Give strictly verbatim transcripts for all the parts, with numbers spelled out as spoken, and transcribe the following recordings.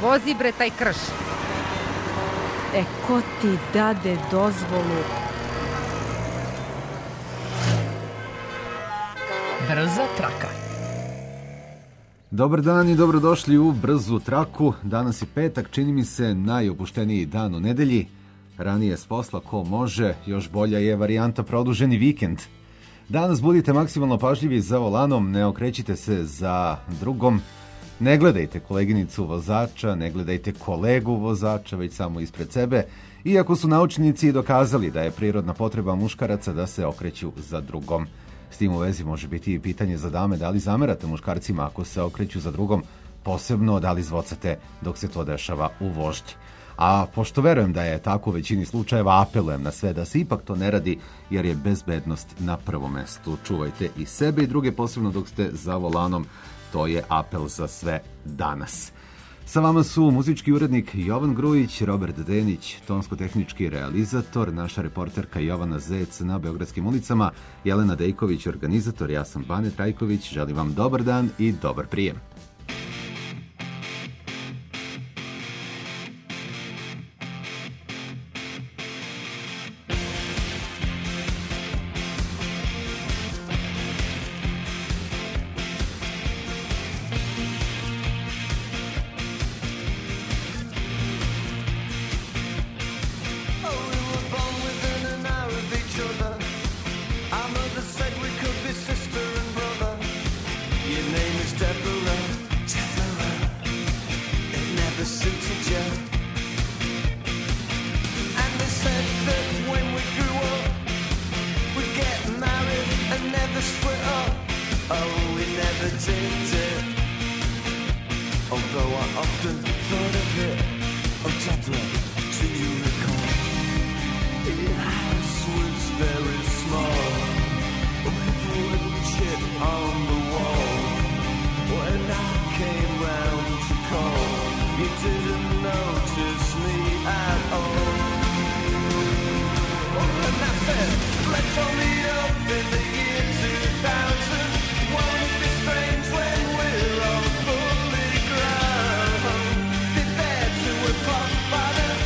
vozi bre taj krš. E, ko ti dade dozvolu? Brza traka. Dobar dan i dobrodošli u Brzu traku. Danas je petak, čini mi se najopušteniji dan u nedelji. Ranije s posla ko može, još bolja je varijanta produženi vikend. Danas budite maksimalno pažljivi za volanom, ne okrećite se za drugom. Ne gledajte koleginicu vozača, ne gledajte kolegu vozača, već samo ispred sebe. Iako su naučnici dokazali da je prirodna potreba muškaraca da se okreću za drugom. S tim u vezi može biti i pitanje za dame, da li zamerate muškarcima ako se okreću za drugom, posebno da li zvocate dok se to dešava u vožnji. A pošto verujem da je tako u većini slučajeva, apelujem na sve da se ipak to ne radi, jer je bezbednost na prvom mestu. Čuvajte i sebe i druge, posebno dok ste za volanom. To je apel za sve danas. Sa vama su muzički urednik Jovan Grujić, Robert Denić, tonsko-tehnički realizator, naša reporterka Jovana Zec na Beogradskim ulicama, Jelena Dejković, organizator, ja sam Bane Trajković. Želim vam dobar dan i dobar prijem. Father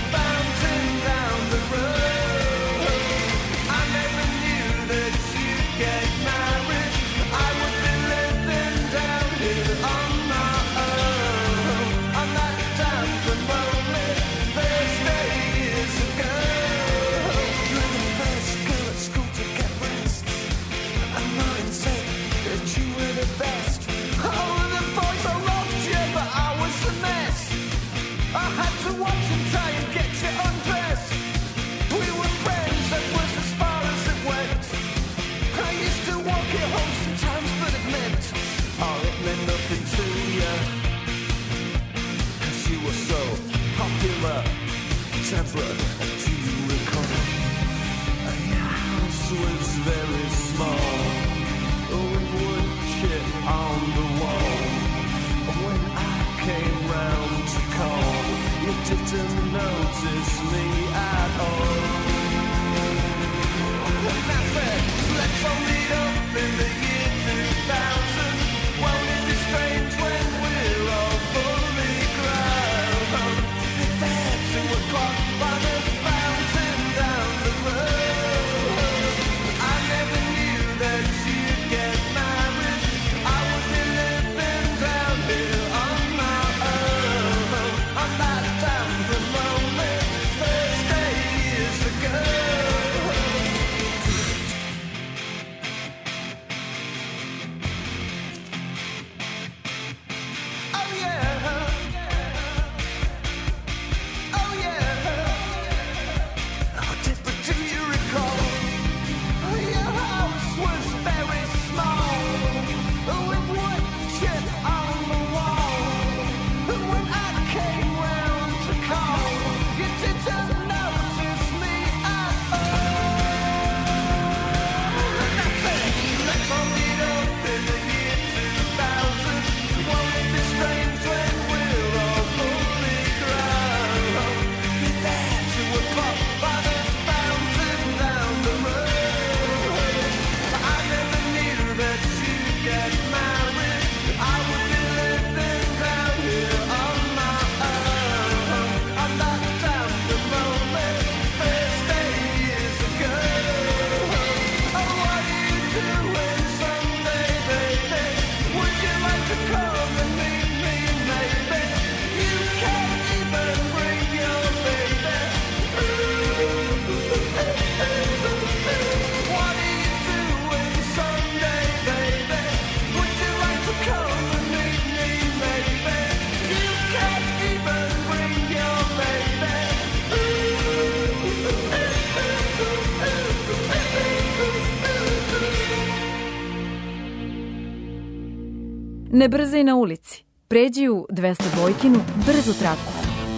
Ne brzaj na ulici. Pređi u dvesta dvojkinu brzu traku.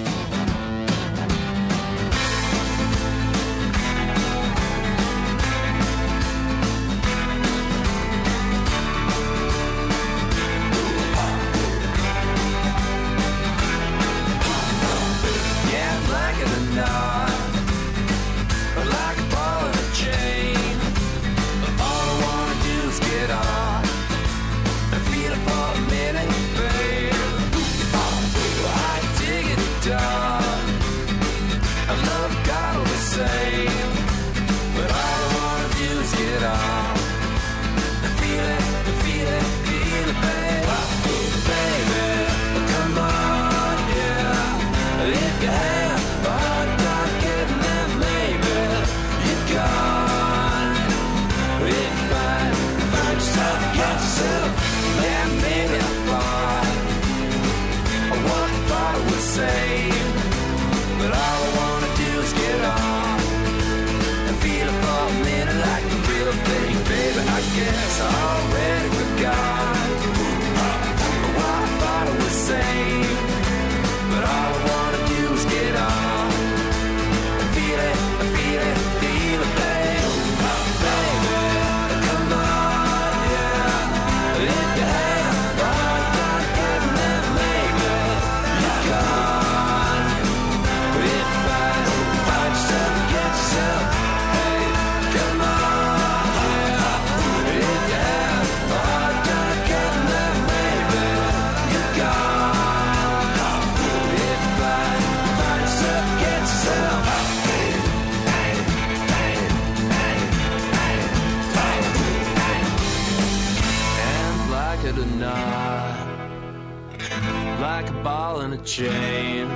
Chain.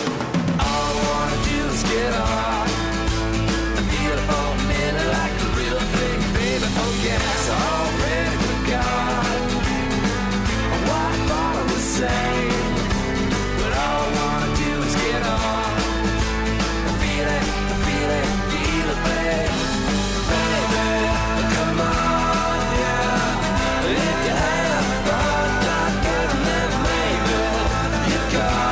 All I wanna do is get off and feel it for a minute like the real thing, baby. Oh yes, I already forgot what I thought I was saying, but all I wanna do is get off and feel it, feel it, feel it, baby. Baby, come on, yeah. If you have a thought about getting there, maybe you got.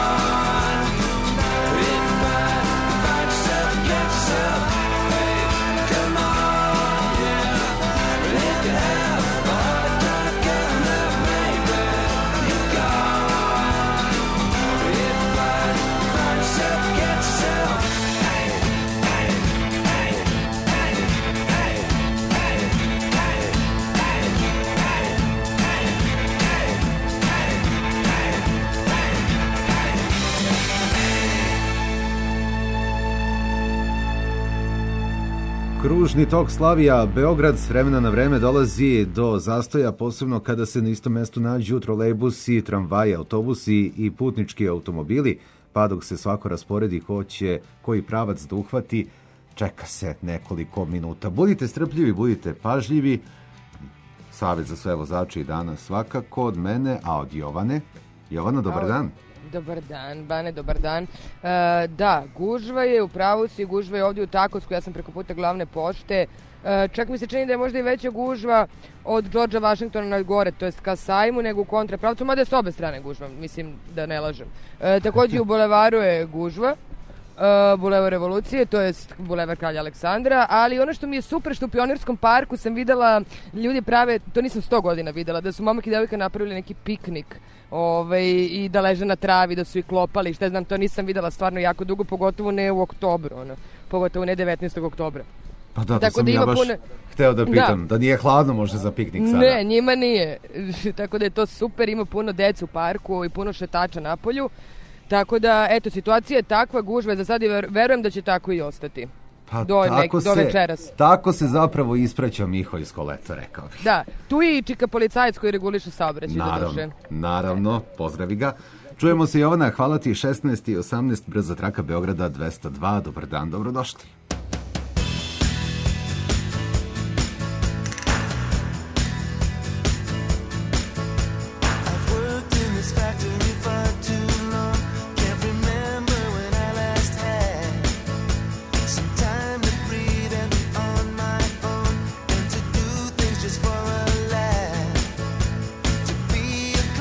Kružni tok Slavija Beograd s vremena na vreme dolazi do zastoja, posebno kada se na istom mestu nađu trolejbusi, tramvaji, autobusi i putnički automobili, pa dok se svako rasporedi ko će koji pravac da uhvati, čeka se nekoliko minuta. Budite strpljivi, budite pažljivi. Savjet za sve vozače i danas svakako od mene, a od Jovane. Jovana, dobar dan. Dobar dan, Bane, dobar dan. E, da, gužva je, u pravu si, gužva je ovdje u Takovsku, ja sam preko puta glavne pošte. E, čak mi se čini da je možda i veća gužva od Georgea Washingtona na gore, to jest ka sajmu, nego u kontrapravcu, mada je s obe strane gužva, mislim da ne lažem. E, također u bulevaru je gužva, e, bulevar Revolucije, to jest bulevar Kralja Aleksandra, ali ono što mi je super, što u Pionirskom parku sam videla, ljudi prave, to nisam sto godina videla, da su momak i devojka napravili neki piknik. Ove, i da leže na travi, da su i klopali, šta znam, to nisam videla stvarno jako dugo, pogotovo ne u oktobru, ono, pogotovo ne devetnaestog oktobra. Pa da, to tako sam da ja baš puno... hteo da pitam, da. da nije hladno možda za piknik sada. Ne, njima nije, tako da je to super, ima puno dece u parku i puno šetača na polju, tako da, eto, situacija je takva, gužva za sad i verujem da će tako i ostati. Pa do, tako, nek, se, do večeras. Tako se zapravo ispraća Miholjsko leto, rekao bih. Da, tu je i čika policajac koji reguliše saobraćaj. Naravno, naravno, pozdravi ga. Čujemo se, Jovana, hvala ti, šesnaest i osamnaest, brza traka Beograda dvesta dva, dobar dan, dobrodošli. For a laugh, to be a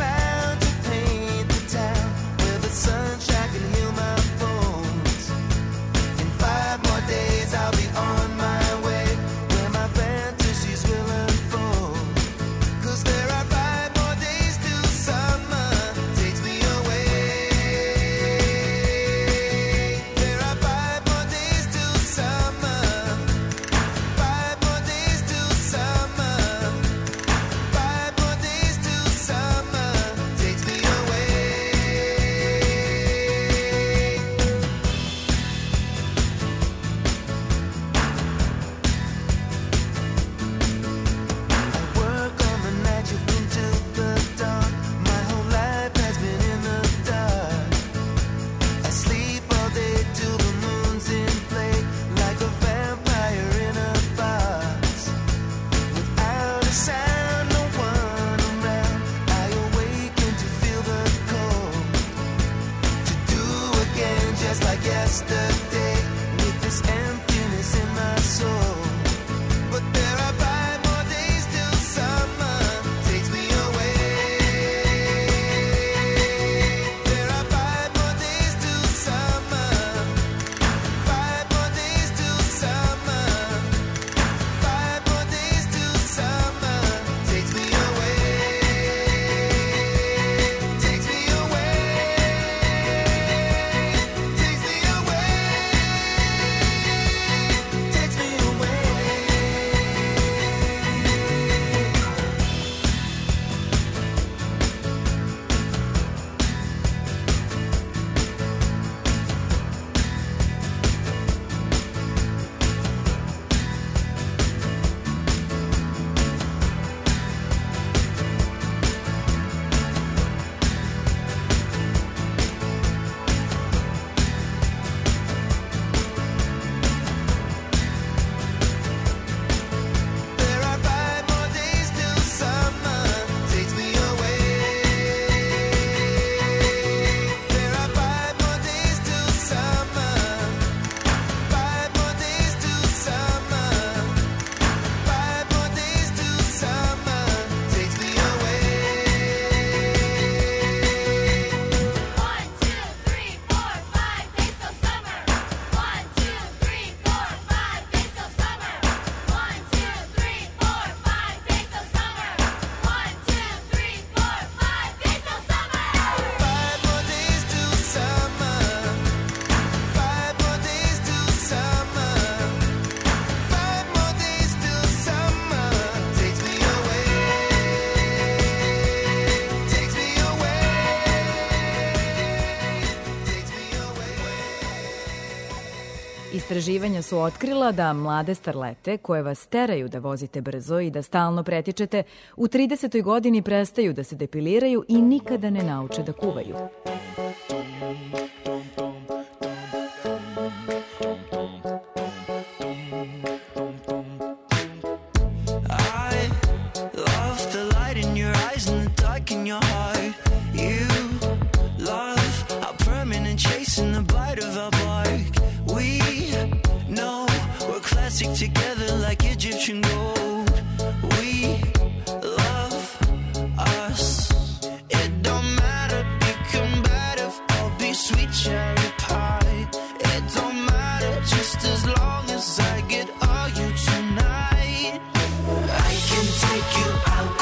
Istraživanja su otkrila da mlade starlete koje vas teraju da vozite brzo i da stalno pretičete, u tridesetoj godini prestaju da se depiliraju i nikada ne nauče da kuvaju. In your heart, you love our permanent chase in the bite of our bark. We know we're classic together like Egyptian gold. We love us. It don't matter, be combative or be sweet cherry pie. It don't matter, just as long as I get all you tonight. I can take you out.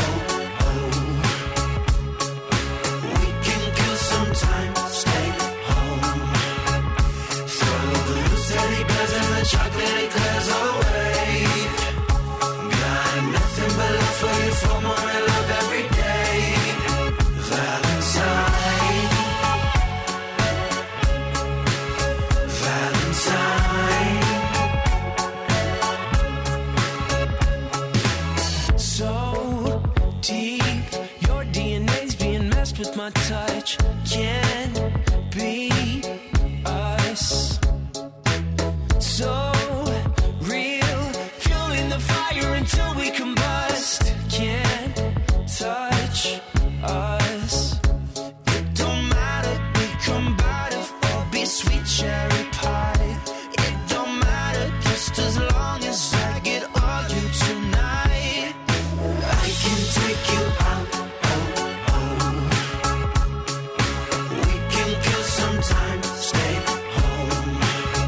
Chocolate eclairs away. Got nothing but love for you, for more love every day. Valentine, Valentine. So deep, your D N A's being messed with my touch. Can't be us. So real, fueling the fire until we combust. Can't touch us. It don't matter, be combative or be sweet cherry pie. It don't matter, just as long as I get all you tonight. I can take you out, oh, oh. We can kill some time, stay home.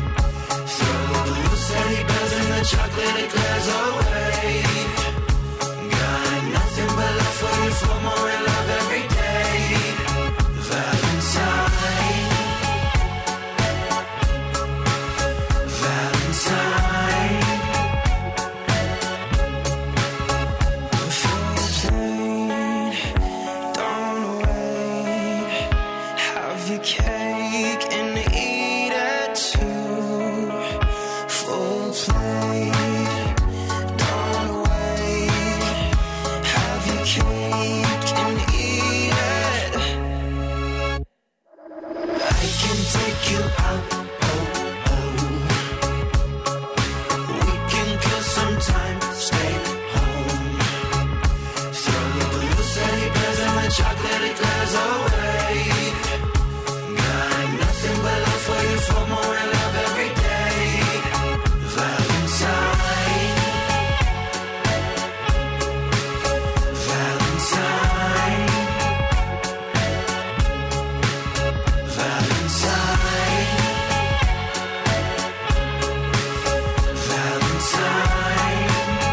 Teddy bears and the chocolate eclairs away. Got nothing but love for you, for more love every day. Valentine, Valentine. Full plate, don't wait. Have your cake and eat it too. Full plate, don't wait. Have your cake and eat it. I can take you out, oh, oh. We can kill some time, stay home. Throw the blue teddy bears and the chocolate eclairs away. Got nothing but love for you, for more love every day. Valentine, Valentine, Valentine, Valentine.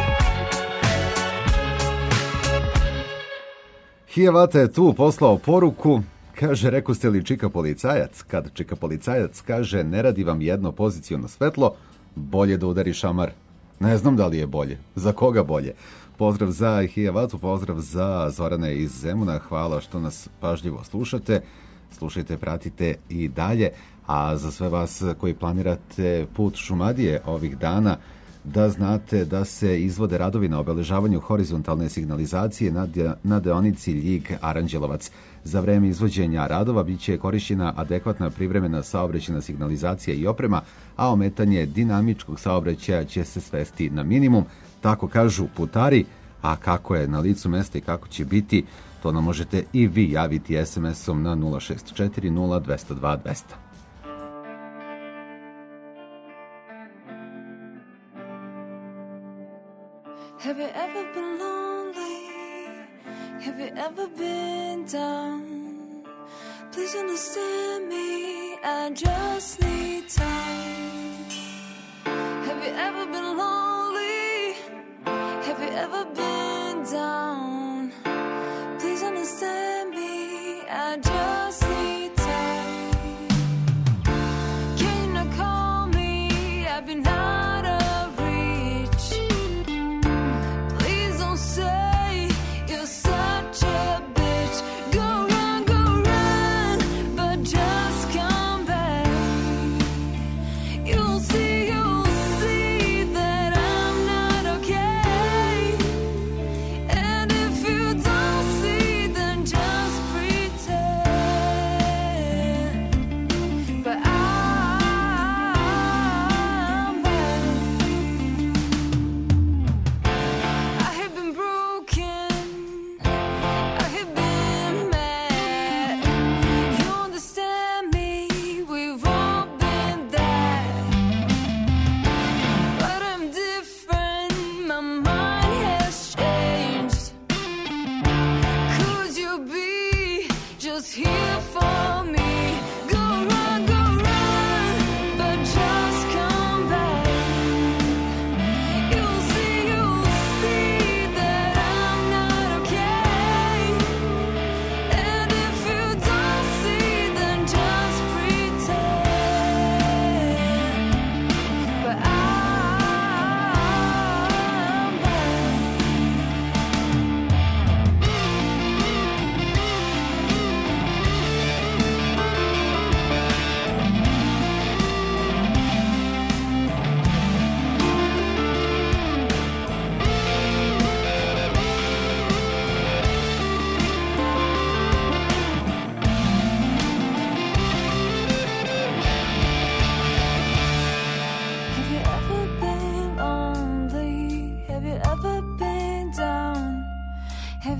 Hijavata je tu poslao poruku. Kaže, rekoste li čika policajac? Kad čika policajac kaže ne radi vam jedno poziciono svetlo, bolje da udari šamar. Ne znam da li je bolje. Za koga bolje? Pozdrav za Hijavatu, pozdrav za Zorana iz Zemuna. Hvala što nas pažljivo slušate. Slušajte, pratite i dalje. A za sve vas koji planirate put Šumadije ovih dana, da znate da se izvode radovi na obeležavanju horizontalne signalizacije na, de, na deonici Ljig-Aranđelovac. Za vreme izvođenja radova biće korišćena adekvatna privremena saobraćajna signalizacija i oprema, a ometanje dinamičkog saobraćaja će se svesti na minimum. Tako kažu putari, a kako je na licu mesta i kako će biti, to nam možete i vi javiti es em esom na nula šest četiri nula dva nula dva dva nula nula. Have you ever been lonely? Have you ever been down? Please understand me, I just need time. Have you ever been lonely? Have you ever been down? Please understand me, I just need time. Can you not call me? I've been out of reach. Please don't say you're such a bitch. Go run, go run, but just come back. You'll see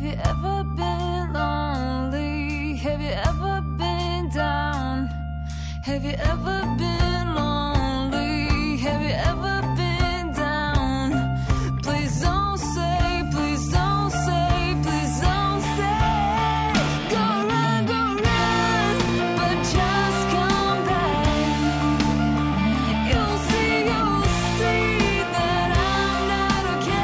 you ever been lonely? Have you ever been down? Have you ever been lonely? Have you ever been down? Please don't say, please don't say, please don't say. Go run, go run, but just come back. You'll see, you'll see that I'm not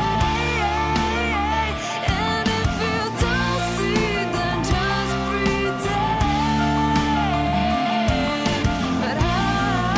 okay. And if you don't see, then just pretend. But I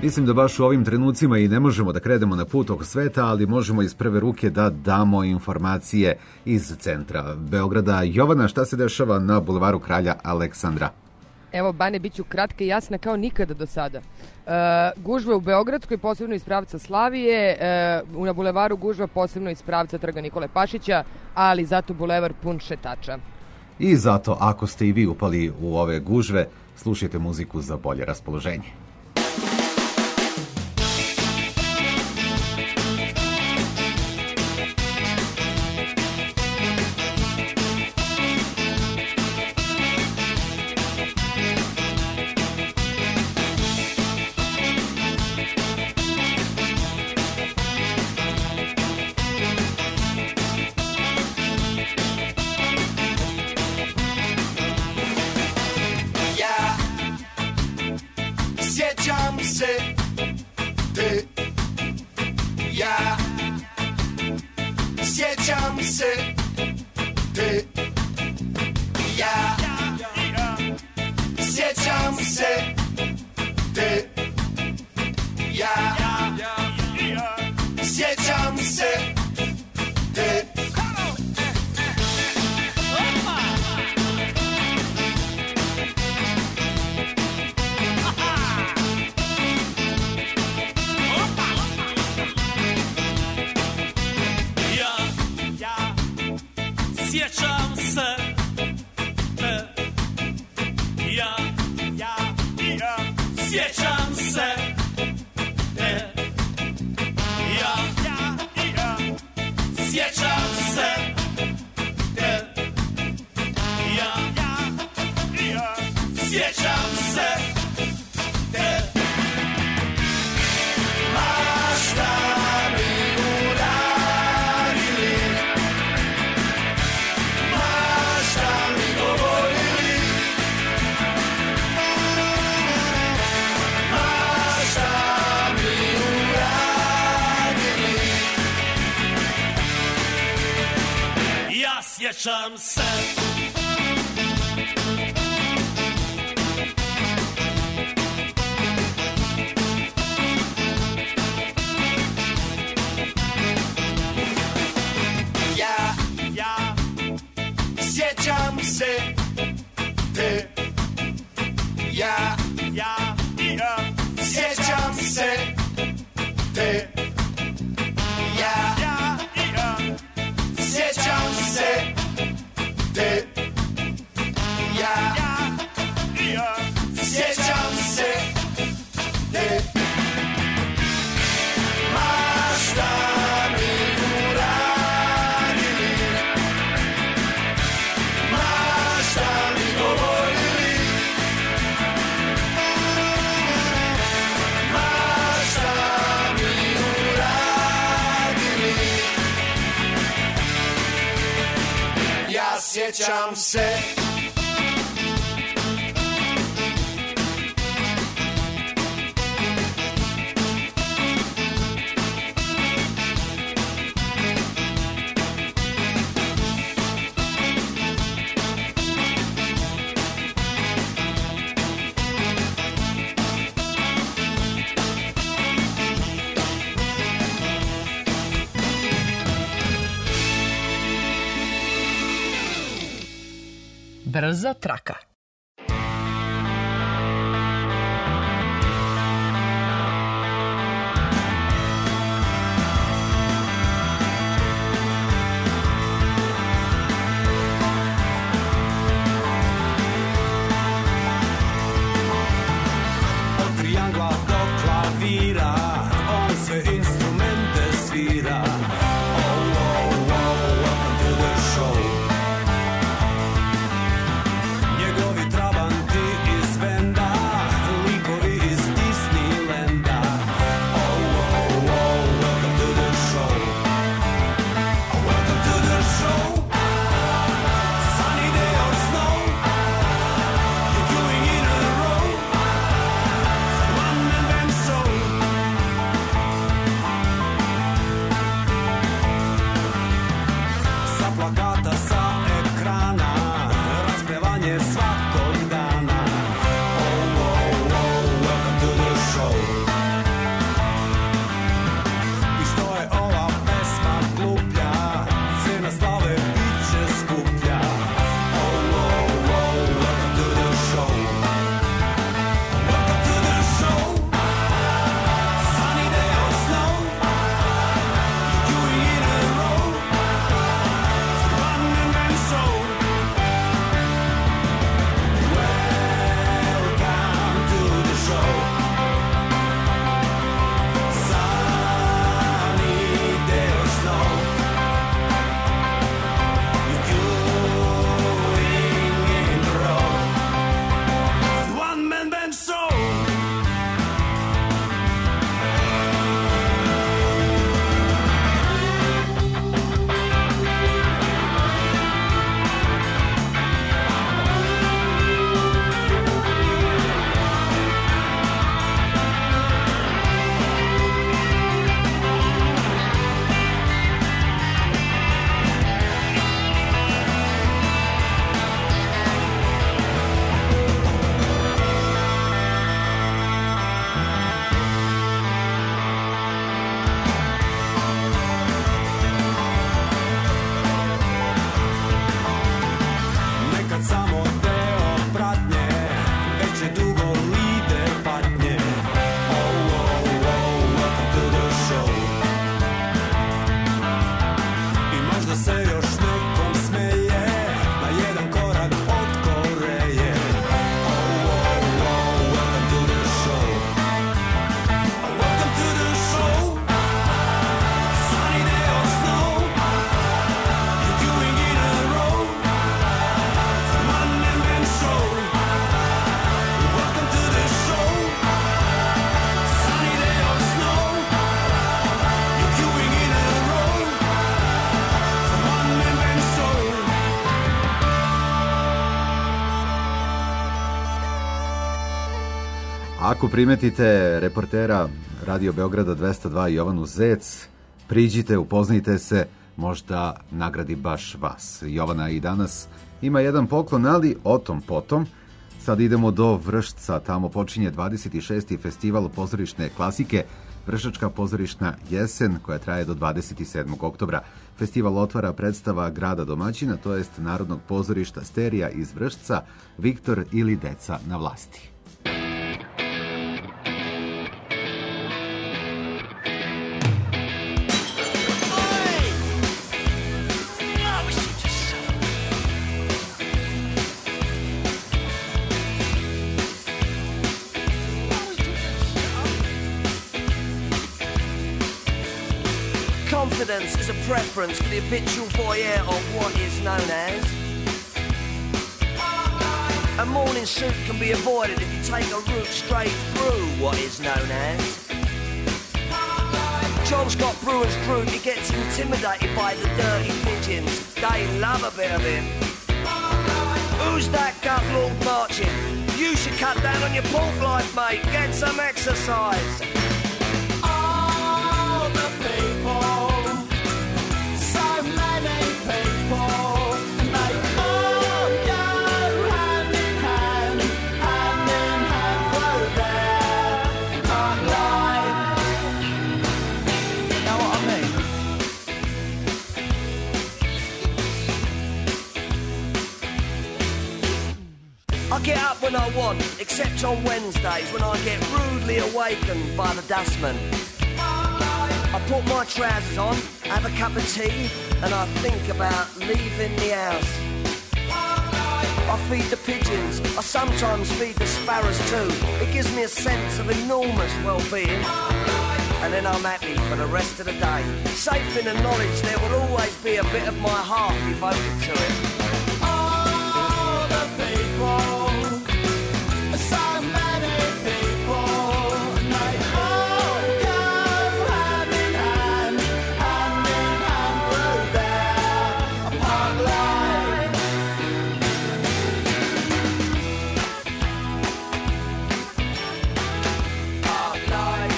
Mislim da baš u ovim trenucima i ne možemo da krenemo na put oko sveta, ali možemo iz prve ruke da damo informacije iz centra Beograda. Jovana, šta se dešava na bulevaru Kralja Aleksandra? Evo, Bane, bit ću kratka i jasna kao nikada do sada. E, gužva u Beogradskoj, posebno iz pravca Slavije, e, na bulevaru gužva posebno iz pravca Trga Nikole Pašića, ali zato bulevar pun šetača. I zato, ako ste i vi upali u ove gužve, slušajte muziku za bolje raspoloženje. Sjećam se Ja, ja Sjećam se te Ja, ja, ja Sjećam se te Ja, ja, ja Sjećam se te Ja, ja Sjećam se te Ma šta mi uradili Ma šta mi govorili Ma šta mi uradili Ja sjećam se Brza traka. Od trijangla do klavira on sve instrumente svira. Oh, oh, oh, welcome to the show. Njegov Ako primetite reportera Radio Beograda dvesta dva Jovanu Zec, priđite, upoznajte se, možda nagradi baš vas. Jovana i danas ima jedan poklon, ali o tom potom. Sad idemo do Vršca, tamo počinje dvadeset šesti festival pozorišne klasike, Vršačka pozorišna jesen, koja traje do dvadeset sedmog oktobra. Festival otvara predstava grada domaćina, to jest Narodnog pozorišta Sterija iz Vršca, Viktor ili Deca na vlasti. Confidence is a preference for the habitual voyeur of what is known as. A morning suit can be avoided if you take a route straight through what is known as. John Scott Brewer's group, he gets intimidated by the dirty pigeons. They love a bit of him. Who's that gut lord marching? You should cut down on your pork life, mate. Get some exercise. All the people, so many people, and they all go hand in hand, hand in hand through their life. Know what I mean? I get up when I want, except on Wednesdays when I get rudely awakened by the dustman. I put my trousers on, have a cup of tea, and I think about leaving the house. I feed the pigeons, I sometimes feed the sparrows too. It gives me a sense of enormous well-being. And then I'm happy for the rest of the day, safe in the knowledge there will always be a bit of my heart devoted to it. All the people, so many people, and they all go hand in hand, hand in hand through their park life. Park life.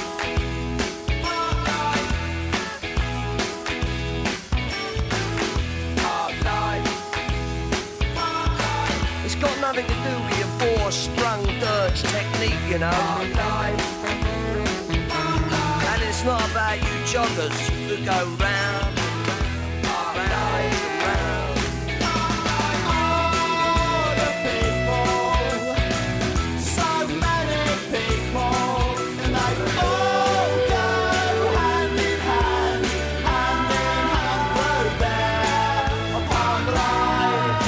Park life. It's got nothing to do with your four-sprung dirge technique, you know. And it's not about you joggers who go round, round, round. All the people, so many people, and they all go hand in hand, hand in hand through their park life.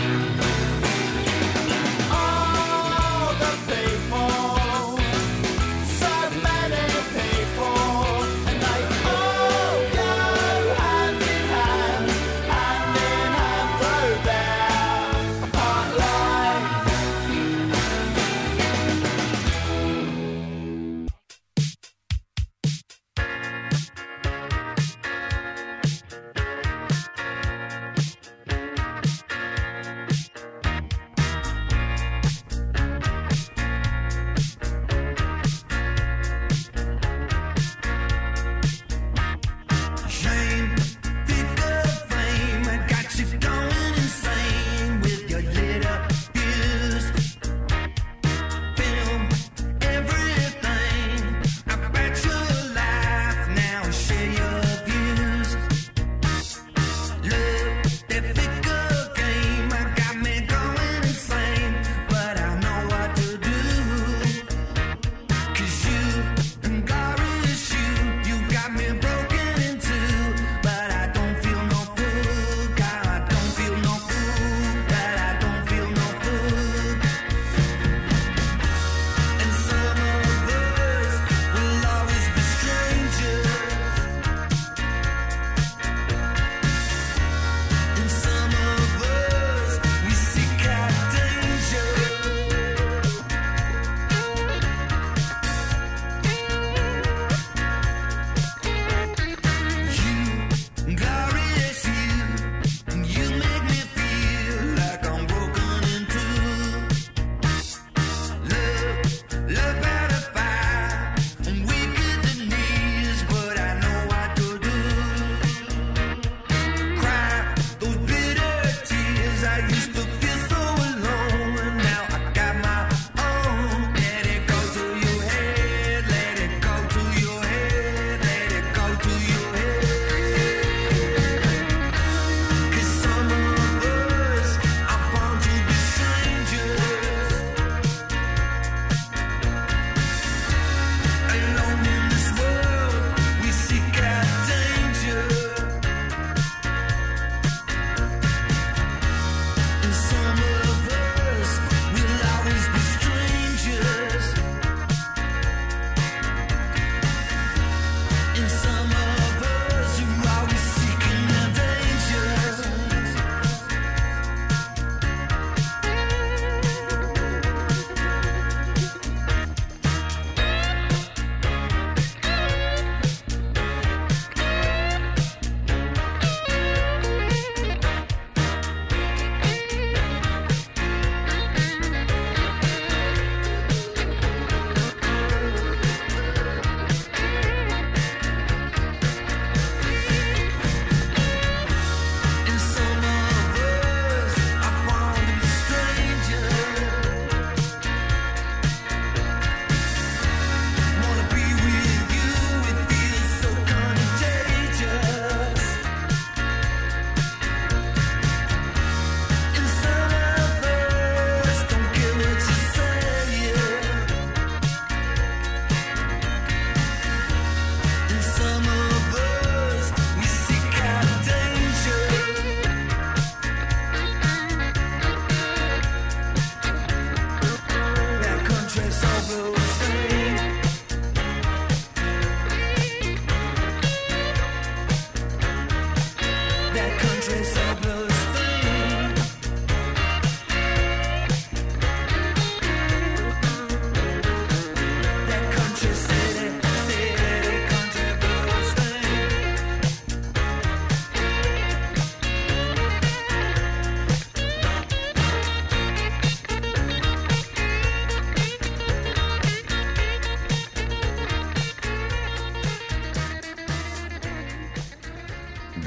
All the people, so many people, and they all go hand in hand, hand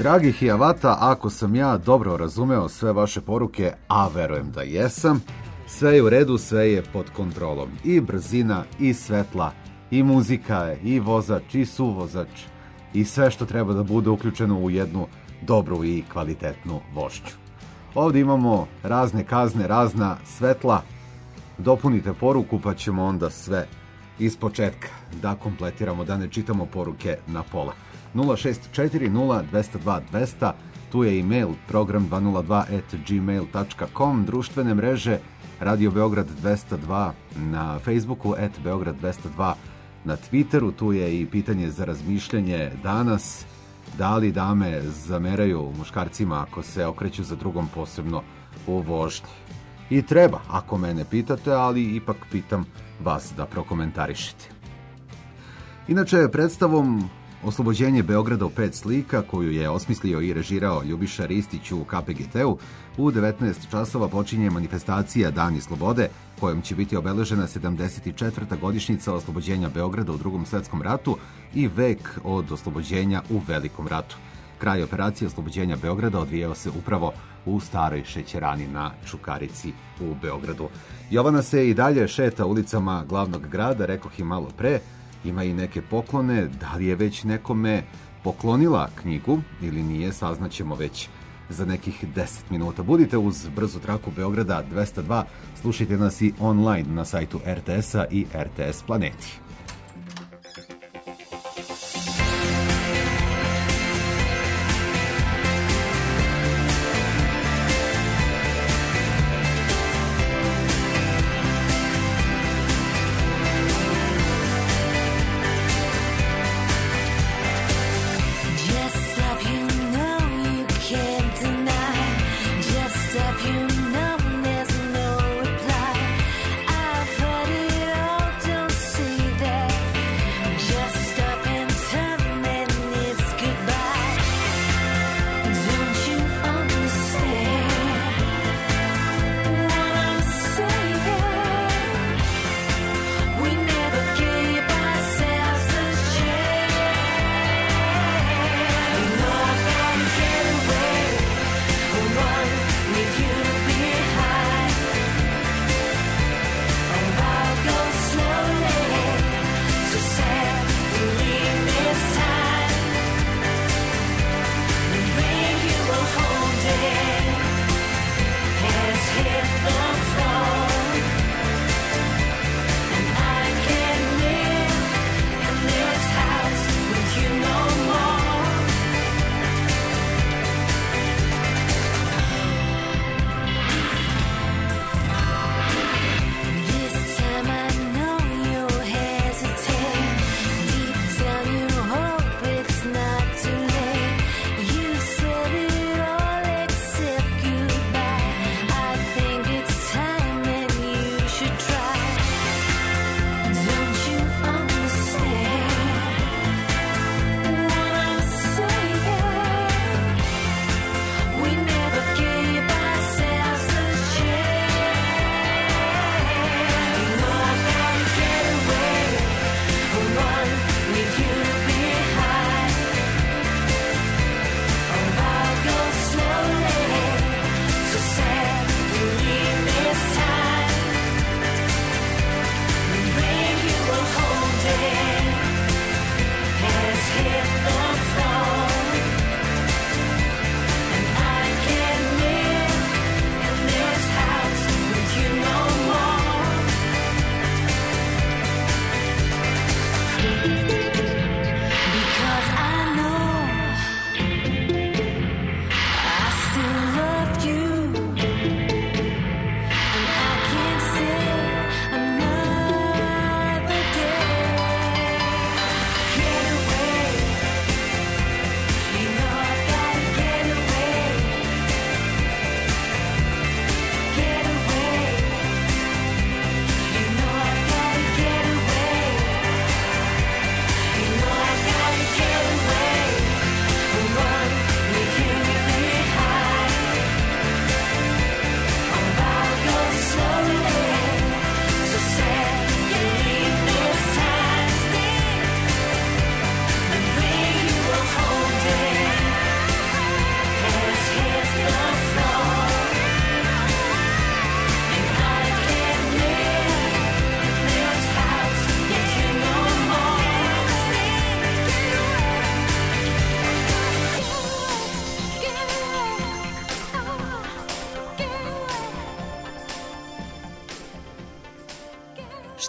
Dragi Hijavata, ako sam ja dobro razumeo sve vaše poruke, a verujem da jesam, sve je u redu, sve je pod kontrolom. I brzina, i svetla, i muzika, i vozač, i suvozač, i sve što treba da bude uključeno u jednu dobru i kvalitetnu vožnju. Ovdje imamo razne kazne, razna svetla. Dopunite poruku pa ćemo onda sve iz početka da kompletiramo, da ne čitamo poruke na pola. nula šest četiri nula dva nula dva dva nula nula, tu je e-mail program dva nula dva at gmail tačka com, društvene mreže Radio Beograd dvesta dva, na Facebooku at Beograd dvesta dva, na Twitteru, tu je i pitanje za razmišljanje danas, da li dame zameraju muškarcima ako se okreću za drugom, posebno u vožnji. I treba, ako mene pitate, ali ipak pitam vas da prokomentarišete. Inače, predstavom Oslobođenje Beograda u pet slika, koju je osmislio i režirao Ljubiša Ristić u K P G T-u, u devetnaest časova počinje manifestacija Dani slobode, kojom će biti obeležena sedamdeset četvrta godišnjica oslobođenja Beograda u Drugom svetskom ratu i vek od oslobođenja u Velikom ratu. Kraj operacije oslobođenja Beograda odvijao se upravo u staroj šećerani na Čukarici u Beogradu. Jovana se i dalje šeta ulicama glavnog grada, rekoh i malo pre, ima i neke poklone, da li je već nekome poklonila knjigu ili nije, saznaćemo već za nekih deset minuta. Budite uz brzu traku Beograda dvesta dva, slušajte nas i online na sajtu R T S-a i R T S Planeti. With you to be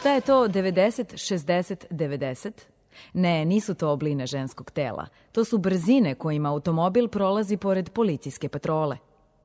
Šta je to devedeset šezdeset devedeset? Ne, nisu to obline ženskog tela. To su brzine kojima automobil prolazi pored policijske patrole.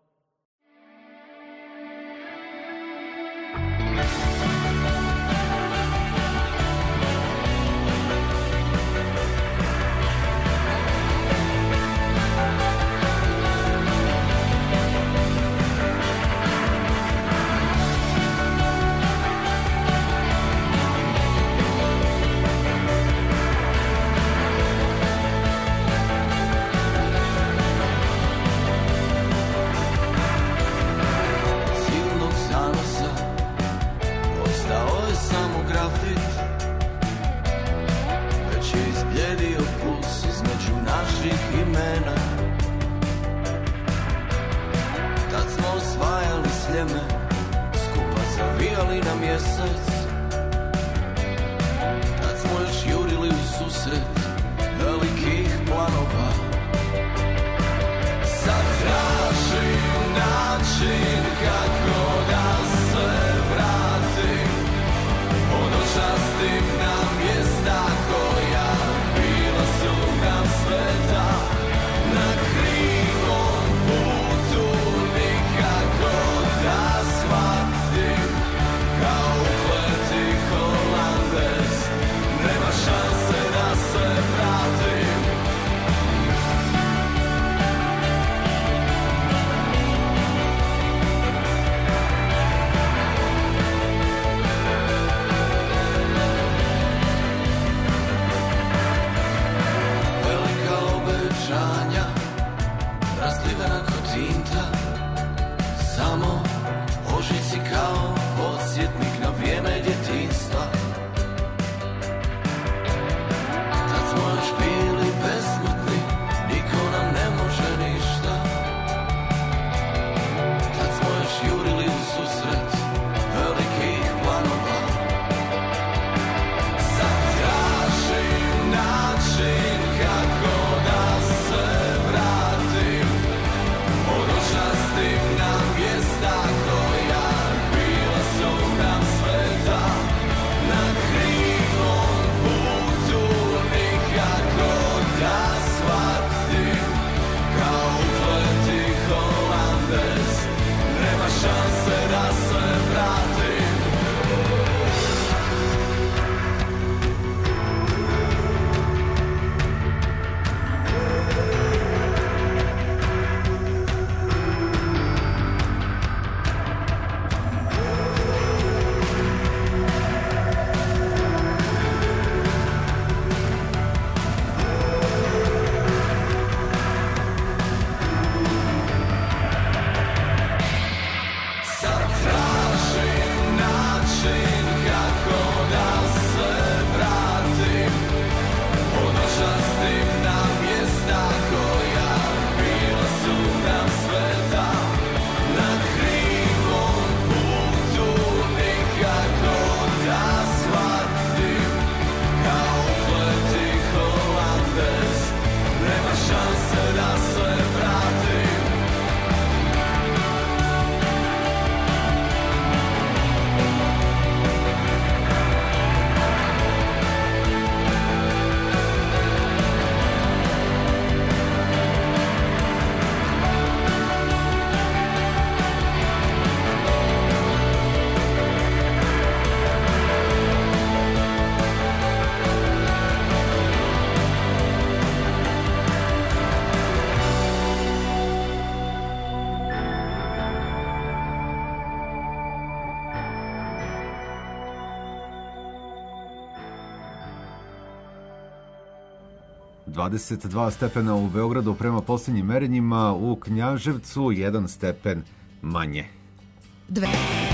dvadeset dva stepena u Beogradu prema posljednjim merenjima, u Knjaževcu jedan stepen manje. Dve.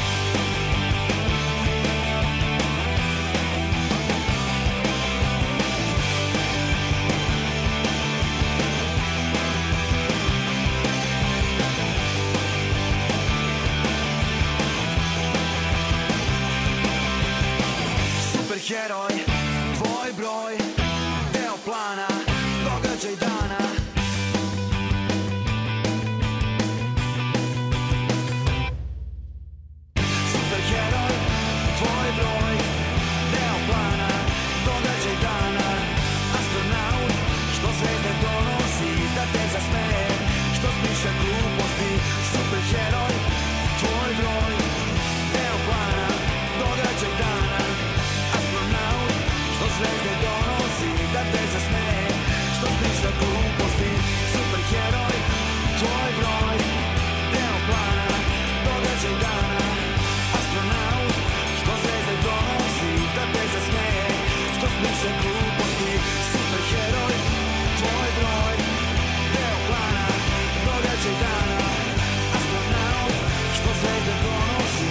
Superheroj, tvoj broj, deo plana, događaj dana. događaj dana. Astronaut, što zvezde donosi, da te zasmeje, što smiše gluposti. Superheroj, tvoj broj, deo plana, događaj dana. Astronaut, što zvezde donosi.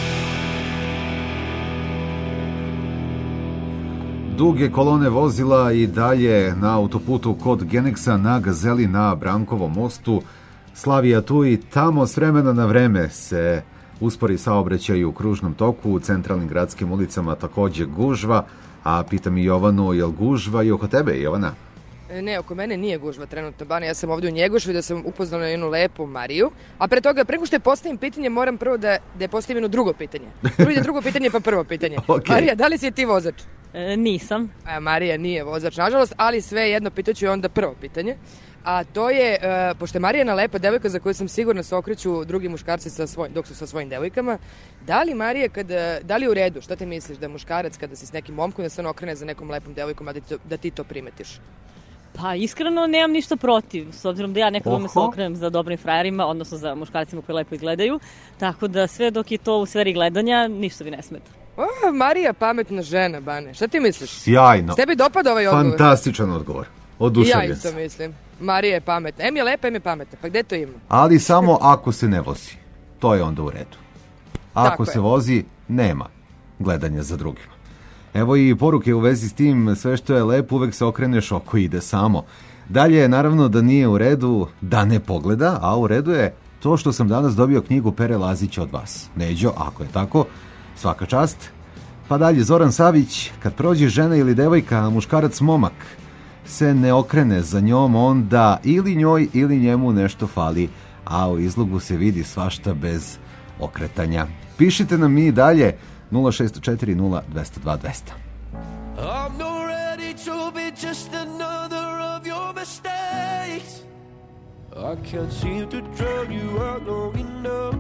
Duge kolone vozila i dalje na autoputu kod Geneksa, na Gazeli, na Brankovom mostu. Slavija tu i tamo s vremena na vreme se uspori saobraćaj u kružnom toku, u centralnim gradskim ulicama takođe gužva, a pitam i Jovanu, jel gužva i oko tebe, Jovana? Ne, oko mene nije gužva trenutno, Bane. Ja sam ovdje u Njegošu da sam upoznala jednu lepu Mariju. A pre toga, preko što je postavim pitanje, moram prvo da, da je postavim jedno drugo pitanje. Prvo ide drugo pitanje, pa prvo pitanje. Okay. Marija, da li si ti vozač? E, nisam. A, Marija nije vozač, nažalost, ali sve jedno pitaću je onda prvo pitanje. A to je, uh, pošto je Marijana lepa devojka za koju sam sigurna se okreću drugi muškarci sa svoj, dok su sa svojim devojkama, da li Marija, kada, da li je u redu, šta ti misliš da je muškarac kada si s nekim momkom da se on okrene za nekom lepom devojkom, a da ti to, da ti to primetiš? Pa iskreno nemam ništa protiv, s obzirom da ja nekad ome se Oho. okrenem za dobrim frajerima, odnosno za muškarcima koji lepo izgledaju, tako da sve dok je to u sferi gledanja, ništa mi ne smeta. O, Marija, pametna žena, Bane. Šta ti misliš? Sjajno. S tebi dopada ovaj odgovor? Fantastičan odgovor. I ja Oduševljen isto sam. mislim. Marija je pametna. Em je lepa, em je pametna. Pa gde to ima? Ali samo ako se ne vozi. To je onda u redu. Ako Tako se je. vozi, nema gledanja za drugima. Evo i poruke u vezi s tim, sve što je lepo uvek se okreneš oko ide samo. Dalje je naravno da nije u redu da ne pogleda, a u redu je to što sam danas dobio knjigu Pere Lazića od vas. Neđo, ako je tako, svaka čast. Pa dalje, Zoran Savić, kad prođe žena ili devojka, a muškarac momak se ne okrene za njom, onda ili njoj ili njemu nešto fali, a u izlogu se vidi svašta bez okretanja. Pišite nam mi dalje nula šest četiri nula dva nula dva dva nula nula. I'm not ready to be just another of your mistakes. I can't seem to drown you out long enough.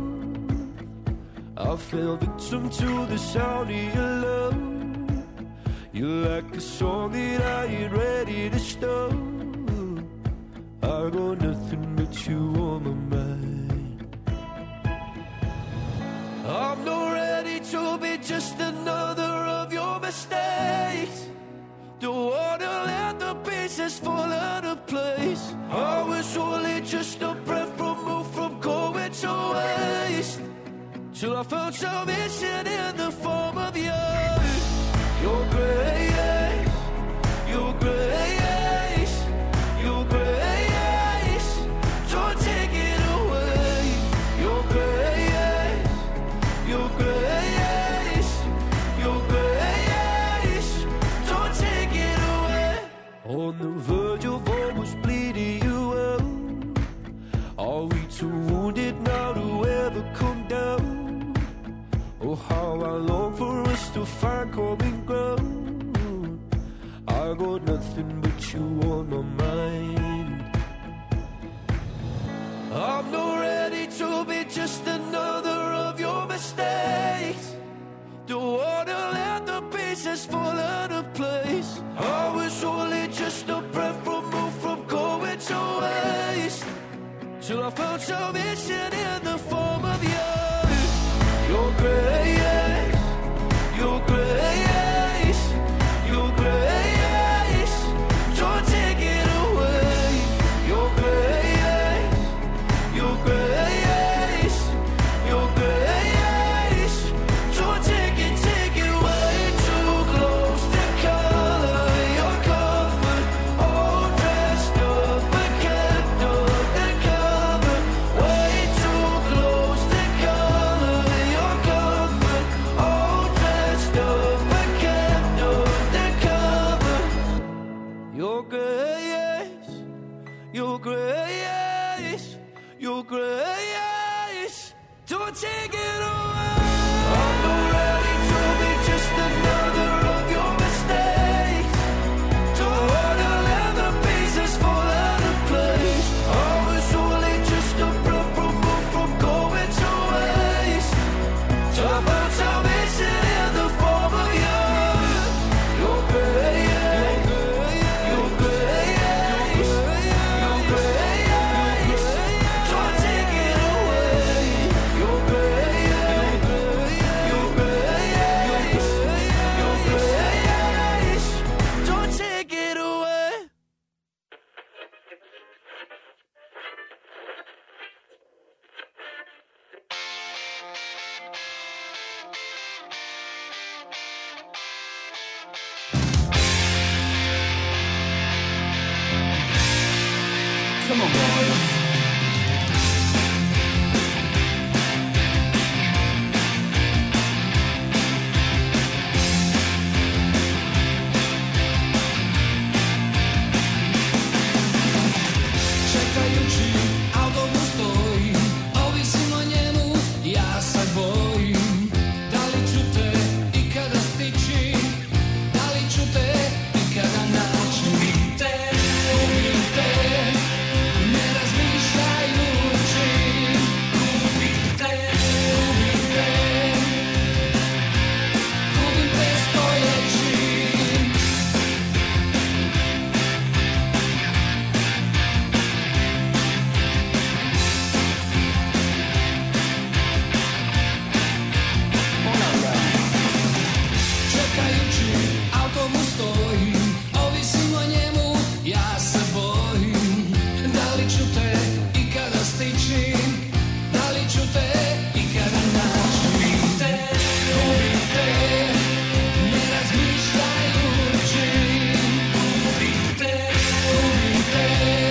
I fell victim to the sound of your love. You're like a song that I ain't ready to stop. I got nothing but you on my mind. I'm not ready to be just another of your mistakes. Don't wanna let the pieces fall out of place. I was only just a breath removed from going to waste, till I found salvation in the form of you. Your grace, your grace, your grace, don't take it away. Your grace, your grace, your grace, don't take it away. On the verge of almost bleeding you out. Are we too wounded now to ever come down? Oh, how I long for us to find common ground. I got nothing but you on my mind. I'm not ready to be just another of your mistakes. Don't wanna let the pieces fall out of place. I was only just a breath removed from going to waste, till I found salvation in the form of you. Your grace, your grace, your grace, don't take it away. Your grace, your grace, your grace, don't take it, take it way too close to color your comfort. All dressed up but kept under cover. Way too close to color your comfort. All dressed up but kept under cover. Your grace, your grace, your grace, don't take it away. I'm not ready to be just another of your mistakes. Don't wanna let the pieces fall out of place. I was only just a breath removed from going to waste, till I found salvation in the form of you. Your grace, your grace, your grace, don't take it away. Your grace, Come on, boys. Čekajući autobus stoji, ovisim o njemu, ja se bojim. Da li ću te ikada stići, da li ću te ikada naći? Te, gubim te, ne razmišljajući. Gubim te, gubim te, gubim te stojeći. Čekajući autobus stoji, ovisim o njemu, ja se bojim. Da li ću te ikada stići, da li ću te ikada naći? Te, gubim te, ne razmišljajući. Gubim te, gubim te,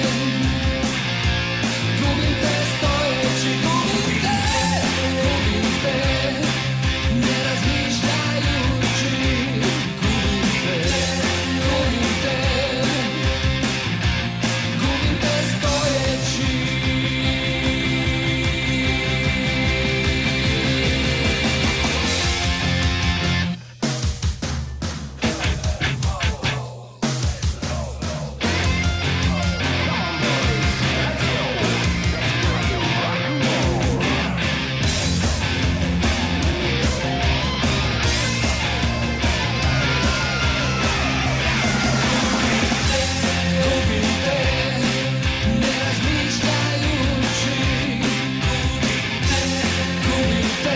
gubim te stojeći. Gubim te, gubim te, ne razmišljajući. Gubim te, gubim te, gubim te stojeći. Gubim te, ne razmišljajući. Gubim te,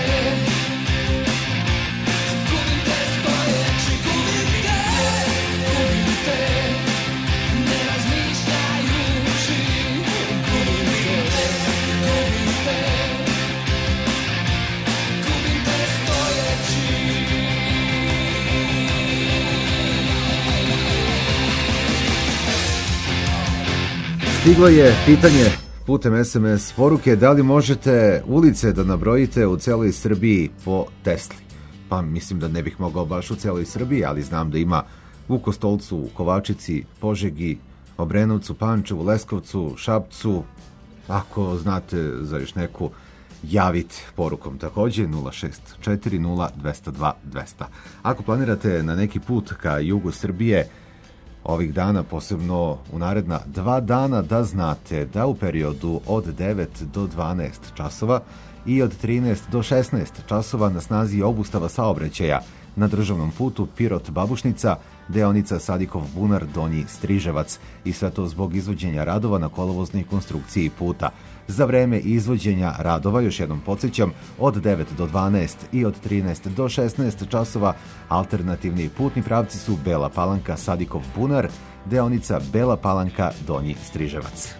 gubim te stojeći. Gubim te, gubim te, ne razmišljajući. Gubim te, gubim te, gubim te stojeći. Stiglo je pitanje putem es em es poruke da li možete ulice da nabrojite u celoj Srbiji po Tesli. Pa mislim da ne bih mogao baš u celoj Srbiji, ali znam da ima u Kostolcu, u Kovačici, Požegi, Obrenovcu, Pančevu, Leskovcu, Šapcu. Ako znate za još neku, javite porukom takođe nula šest četiri nula dva zero dva dva zero. Ako planirate na neki put ka jugu Srbije, ovih dana, posebno u naredna dva dana, da znate da u periodu od devet do dvanaest časova i od trinaest do šesnaest časova na snazi je obustava saobraćaja na državnom putu Pirot-Babušnica, deonica Sadikov bunar Donji Striževac, i sve to zbog izvođenja radova na kolovoznoj konstrukciji puta. Za vreme izvođenja radova, još jednom podsjećam, od devet do dvanaest i od trinaest do šesnaest časova alternativni putni pravci su Bela Palanka Sadikov bunar, deonica Bela Palanka Donji Striževac.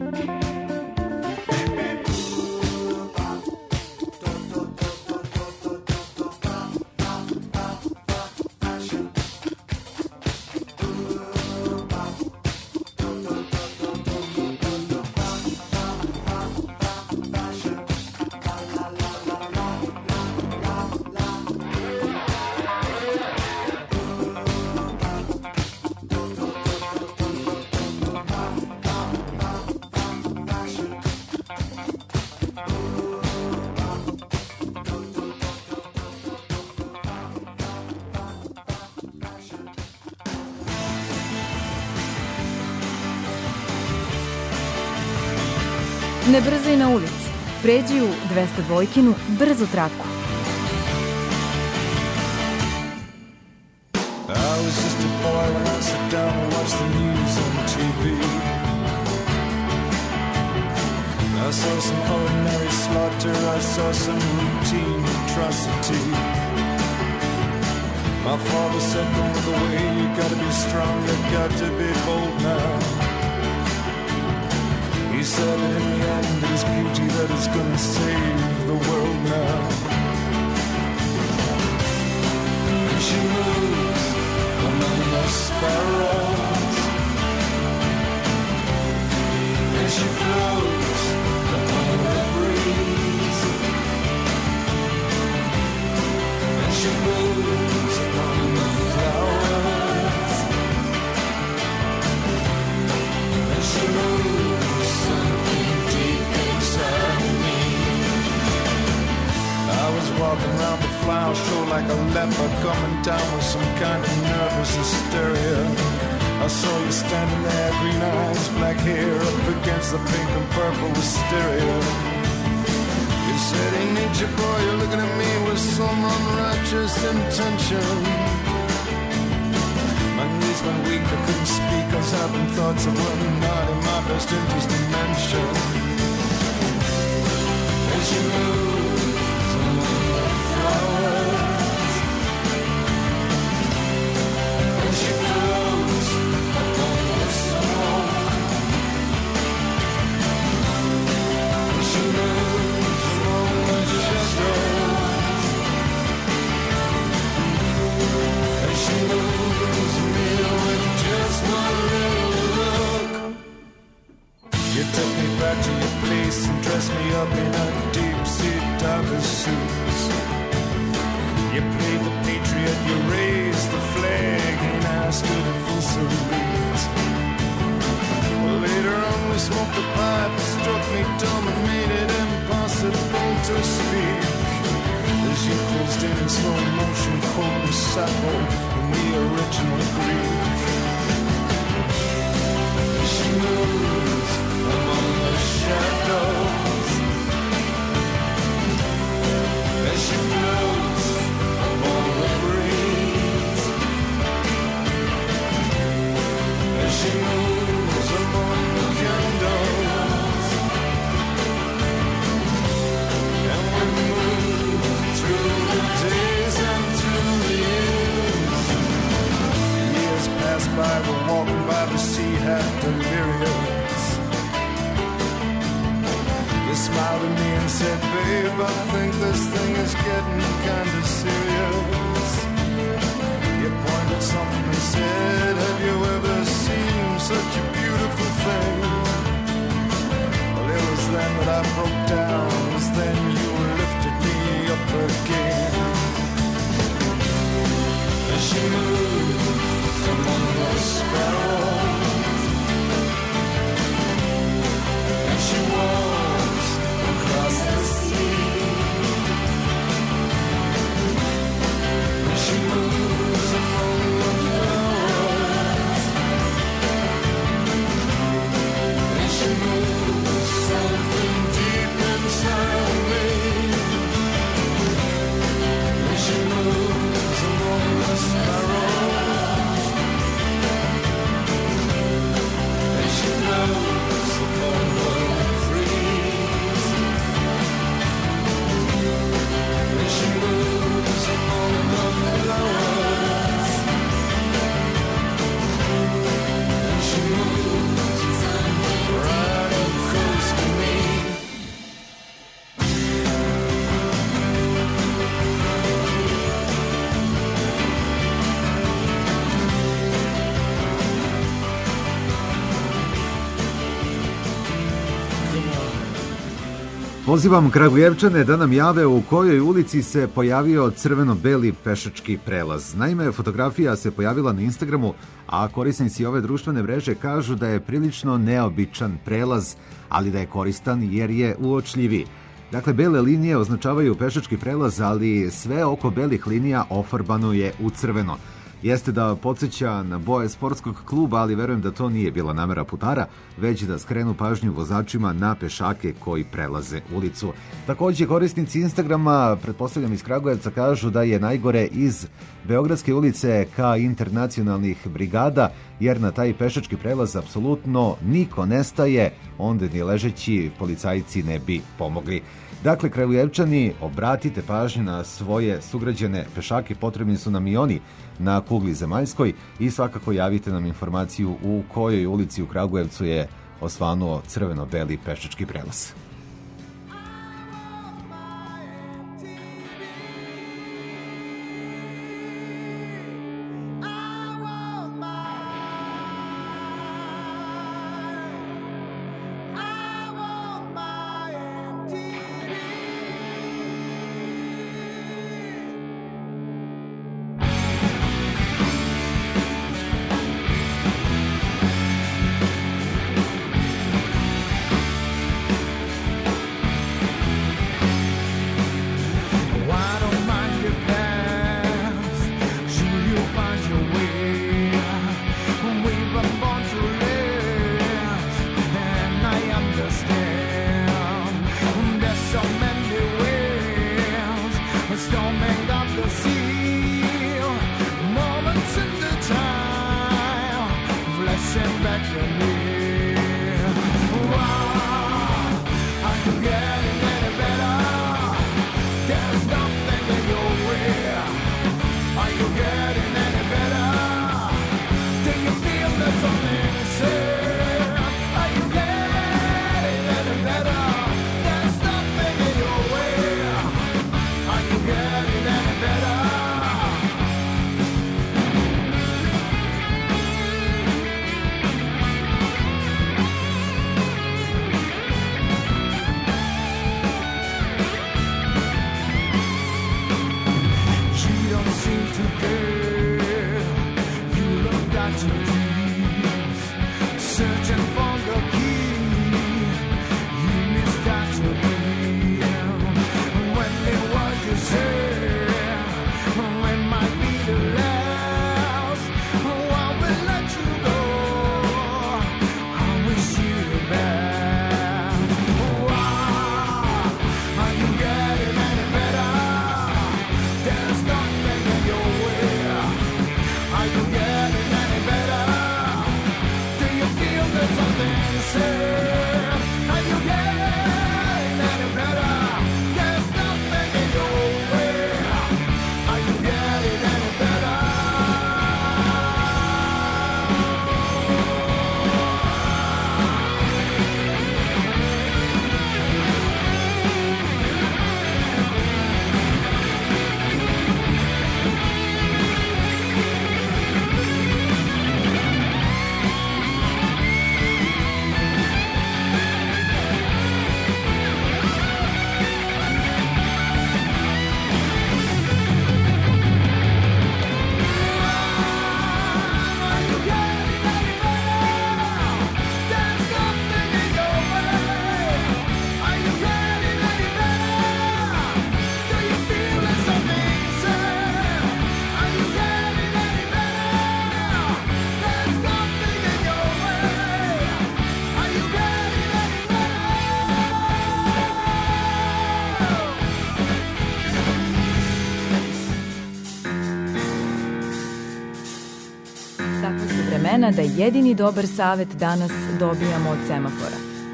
Ne brzaj na ulici. Pređi u dvesta dvojkinu brzu traku. I was just a boy when I sat down and watched the news on T V. I saw some ordinary slaughter, I saw some routine atrocity. My father said, don't look away, you gotta be strong, you got to be bold now. He said that in the end it is beauty that is gonna save the world now. And she moves among the sparrows, and she floats upon the breeze, and she moves among the flowers, and she moves something deep inside me. I was walking around the flower show like a leper, coming down with some kind of nervous hysteria. I saw you standing there, green eyes, black hair, up against the pink and purple wisteria. You said, hey, nature boy, you're looking at me with some unrighteous intention. My knees went weak, I couldn't speak, I was having thoughts of what not in my best interest to mention. And she moves among the flowers, and she floats upon the smoke, and she moves among the shadows, and she moves me with just one little look. You took me back to your place and dressed me up in a deep-sea diver suit. You played the patriot, you raised the flag, and I stood in full salute. Well, later on we smoked a pipe, it struck me dumb and made it impossible to speak. As you closed in in slow motion, cold and Sappho in the original Greek. She moves among the shadows, as she floats upon the breeze, as she moves among the candles, and we move through the days and through the years. Years pass by, we're walking by the sea, half delirious. You smiled at me and said, babe, I think this thing is getting kind of serious. You pointed something and said, have you ever seen such a beautiful thing? Well, it was then that I broke down, it was then you lifted me up again. And she moved among the sparrows, and she walks across the sea, and she moves among the flowers, and she moves something deep inside. Pozivam Kragujevčane da nam jave u kojoj ulici se pojavio crveno-beli pešački prelaz. Naime, fotografija se pojavila na Instagramu, a korisnici ove društvene mreže kažu da je prilično neobičan prelaz, ali da je koristan jer je uočljiviji. Dakle, bele linije označavaju pešački prelaz, ali sve oko belih linija ofarbano je u crveno. Jeste da podsjeća na boje sportskog kluba, ali verujem da to nije bila namera putara, već da skrenu pažnju vozačima na pešake koji prelaze ulicu. Takođe, korisnici Instagrama, pretpostavljam iz Kragujevca, kažu da je najgore iz Beogradske ulice ka internacionalnih brigada, jer na taj pešački prelaz apsolutno niko ne staje, onda ni ležeći policajci ne bi pomogli. Dakle, Kragujevčani, obratite pažnju na svoje sugrađane pešake, potrebni su nam i oni na kugli zemaljskoj i svakako javite nam informaciju u kojoj ulici u Kragujevcu je osvanuo crveno-beli pešački prelaz. Da jedini dobar savet danas dobijamo od semafora.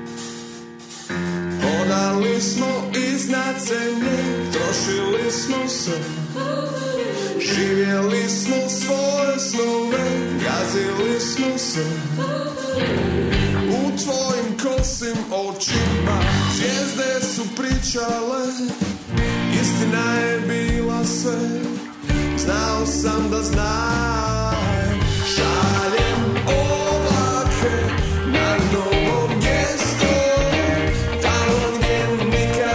Hodali smo iznad zemlje, trošili smo se, živjeli smo svoje snove, gazili smo se. U tvojim kosim očima zvijezde su pričale, istina je bila sve, znao sam da znam. Šaljem oblake na novo mjesto, tamo gdje nikad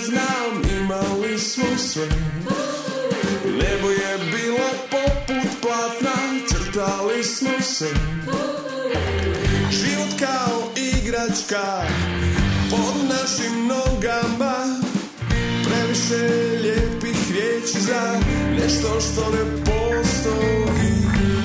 znam, imali smo sve. Nebo je bilo poput platna, crtali smo se. Život kao igračka pod našim nogama. Previše lijepih riječi za nešto što ne postoji.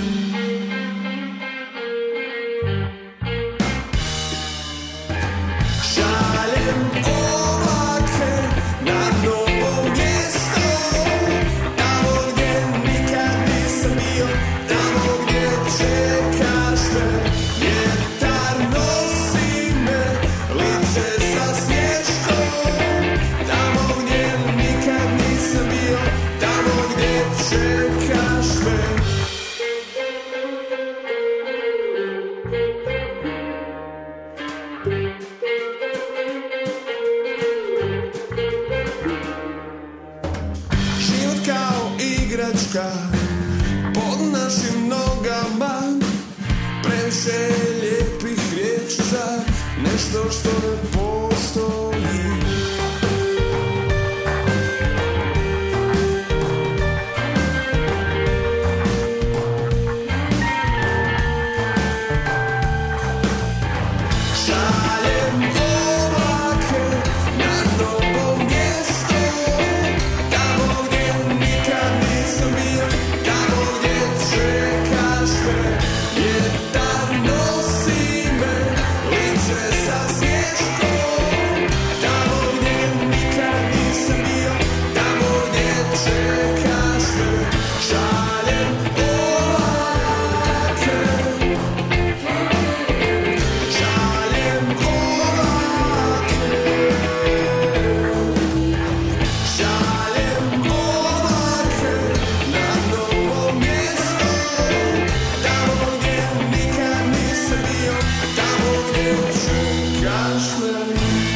Šaljem oblake na novo mjesto, tamo gdje nikad nisam bio, tamo gdje čekaš me. Vjetar nosi me, lice sa smješkom, tamo gdje nikad nisam bio, tamo gdje čekaš me. Život kao igračka pod našim nogama. Previše lijepih riječi za nešto što ne postoji. Šaljem oblake na novo mjesto, tamo gdje nikad nisam bio, tamo gdje čekaš me. Vjetar nosi me, lice sa smješkom, tamo gdje nikad nisam bio, tamo gdje čekaš me. Šaljem oblake, šaljem oblake, šaljem oblake na novo mjesto, tamo gdje nikad nisam bio, tamo gdje čekaš me.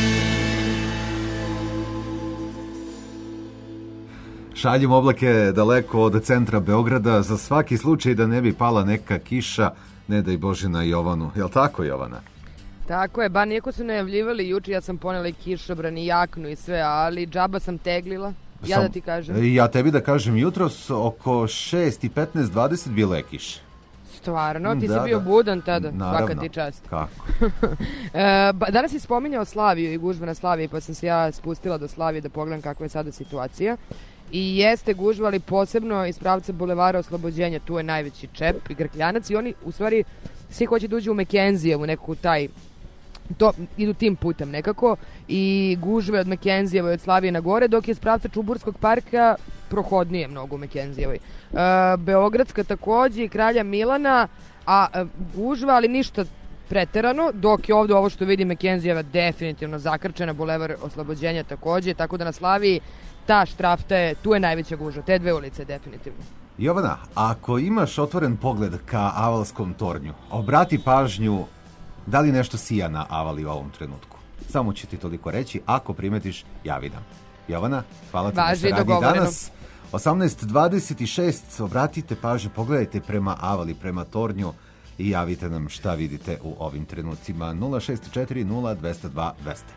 Šaljem oblake daleko od centra Beograda za svaki slučaj da ne bi pala neka kiša, ne daj Bože na Jovanu. Jel tako, Jovana? Tako je, ba nijeko su najavljivali juče, ja sam ponela i kišobran i jaknu i sve, ali džaba sam teglila. Ja Sam- da ti kažem. Ja tebi da kažem, jutros oko šest i petnaest dvadeset bilo je kiše. Stvarno, ti Da, si bio da. budan tada, Naravno. svaka ti čast. Kako? E, ba- danas si spominjao Slaviju i gužva na Slaviji, pa sam se ja spustila do Slavije da pogledam kakva je sada situacija. I jeste gužva, ali posebno iz pravca Bulevara Oslobođenja, tu je najveći čep i grkljanac i oni u stvari svi hoće da uđu u Mekenzijevu, neku taj to idu tim putem nekako i gužve od Mekenzijeva i od Slavije na gore, dok je iz pravca Čuburskog parka prohodnije mnogo u Mekenzijevoj. E, Beogradska takođe i Kralja Milana, a e, gužva, ali ništa preterano, dok je ovdje ovo što vidi Mekenzijeva definitivno zakrčena, Bulevar Oslobođenja takođe, tako da na Slaviji ta štrafta je, tu je najveća gužva, te dve ulice definitivno. Jovana, ako imaš otvoren pogled ka Avalskom tornju, obrati pažnju da li nešto sija na Avali u ovom trenutku. Samo ću ti toliko reći, ako primetiš, javi nam. Jovana, hvala ti na Važi, saradnji dogovoreno. danas. osamnaest dvadeset šest, obratite pažnju, pogledajte prema Avali, prema tornju i javite nam šta vidite u ovim trenucima. nula šest četiri nula dvesta dva dvesta.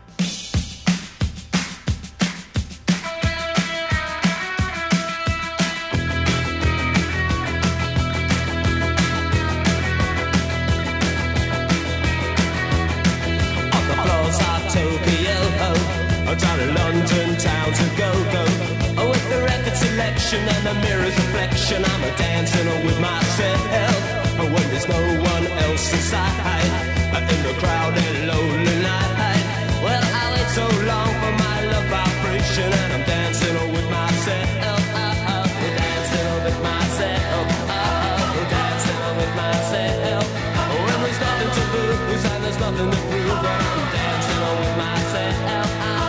On the floors of Tokyo, down in London town to go-go. With the record selection and the mirror's reflection, I'm a dancing with myself. When there's no one else inside, in the crowded lonely night. Well, I wait so long for my love vibration, and I'm dancing with myself. Dancing with myself. Dancing with myself. When there's nothing to lose and there's nothing to prove, I'm dancing with myself.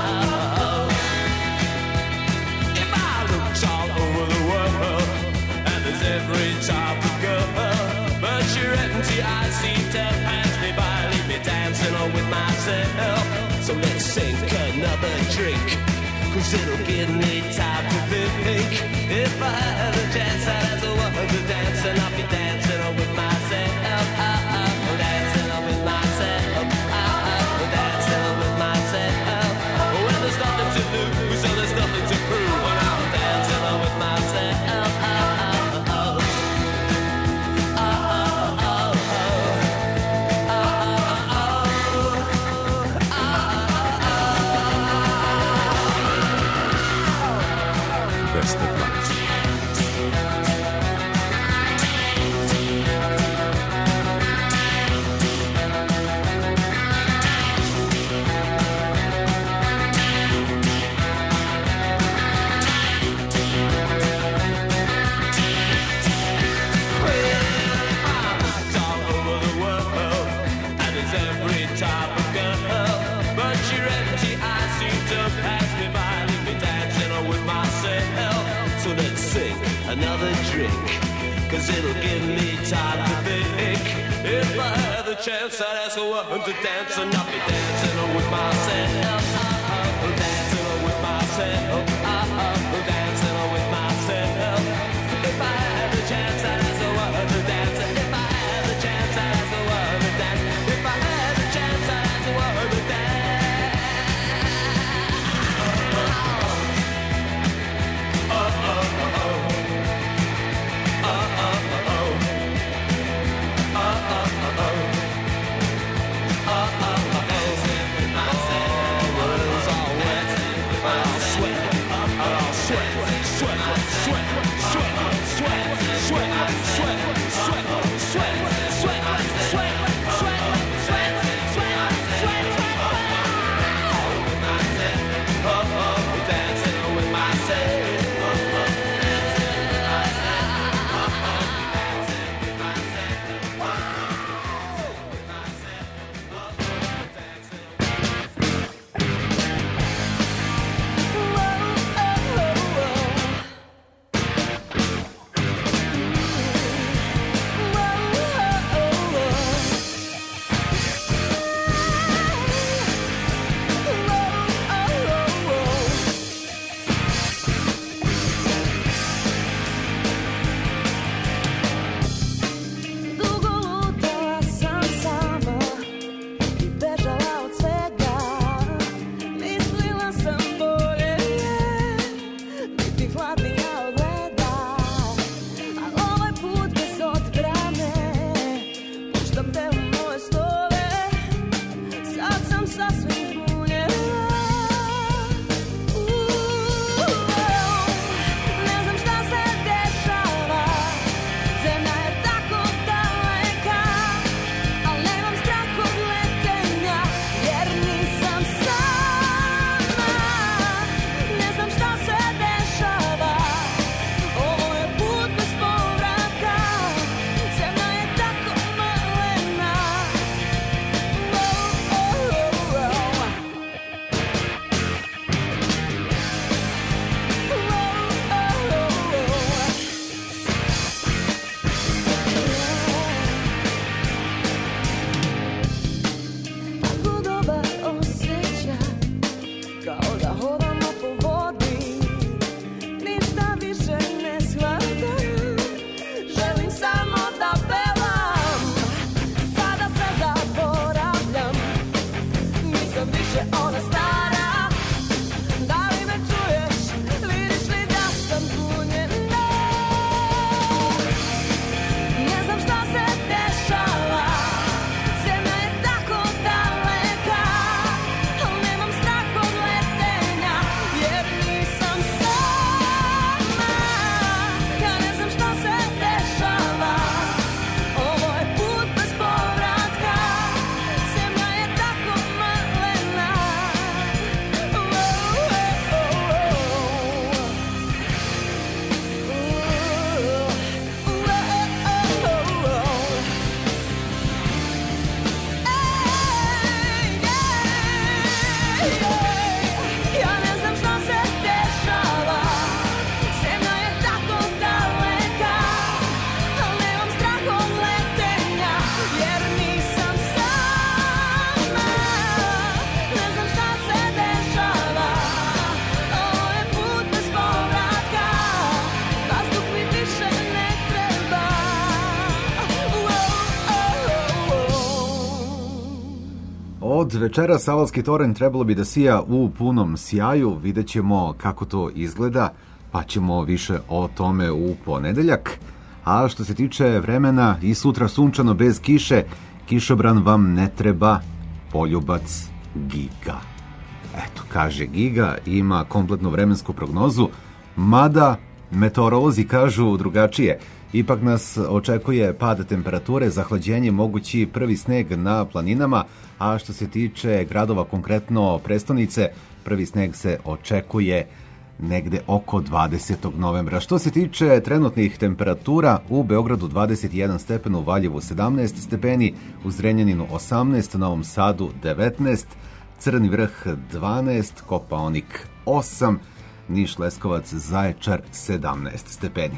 If I looked all over the world, and there's every type of girl, but your empty eyes seem to pass me by, leave me dancing with myself. So let's sink another drink, cause it'll give me time to think. If I had a chance, I'd ask a woman to dance, and I'll be dancing with myself. Dancing with myself. Dancing with myself. Well, there's nothing to lose please every type of girl. But your empty eyes seem to pass me by, leave me dancing with myself. So let's sink another drink, cause it'll give me time to think. If I had the chance, I'd ask a woman to dance, and I'll be dancing with myself. Oh, dancing with myself. Oh, dancing with myself. If I had the chance, I'd ask a woman to dance. If I had the chance, I'd ask a woman to dance. If I had the chance, I'd ask a woman to dance. Oh, oh, oh, oh. Oh, oh, oh, oh. Oh, oh, oh, oh. Oh, oh, oh, oh. Od večera Savalski toren trebalo bi da sija u punom sjaju, vidjet ćemo kako to izgleda, pa ćemo više o tome u ponedeljak. A što se tiče vremena, i sutra sunčano bez kiše, kišobran vam ne treba, poljubac Giga. Eto, kaže Giga, ima kompletnu vremensku prognozu, mada meteorolozi kažu drugačije. Ipak nas očekuje pad temperature, zahlađenje, mogući prvi sneg na planinama, a što se tiče gradova, konkretno prestonice, prvi sneg se očekuje negde oko dvadesetog novembra. Što se tiče trenutnih temperatura, u Beogradu dvadeset jedan stepena, u Valjevu sedamnaest stepeni, u Zrenjaninu osamnaest, u Novom Sadu devetnaest, Crni Vrh dvanaest, Kopaonik osam, Niš, Leskovac, Zaječar sedamnaest stepeni.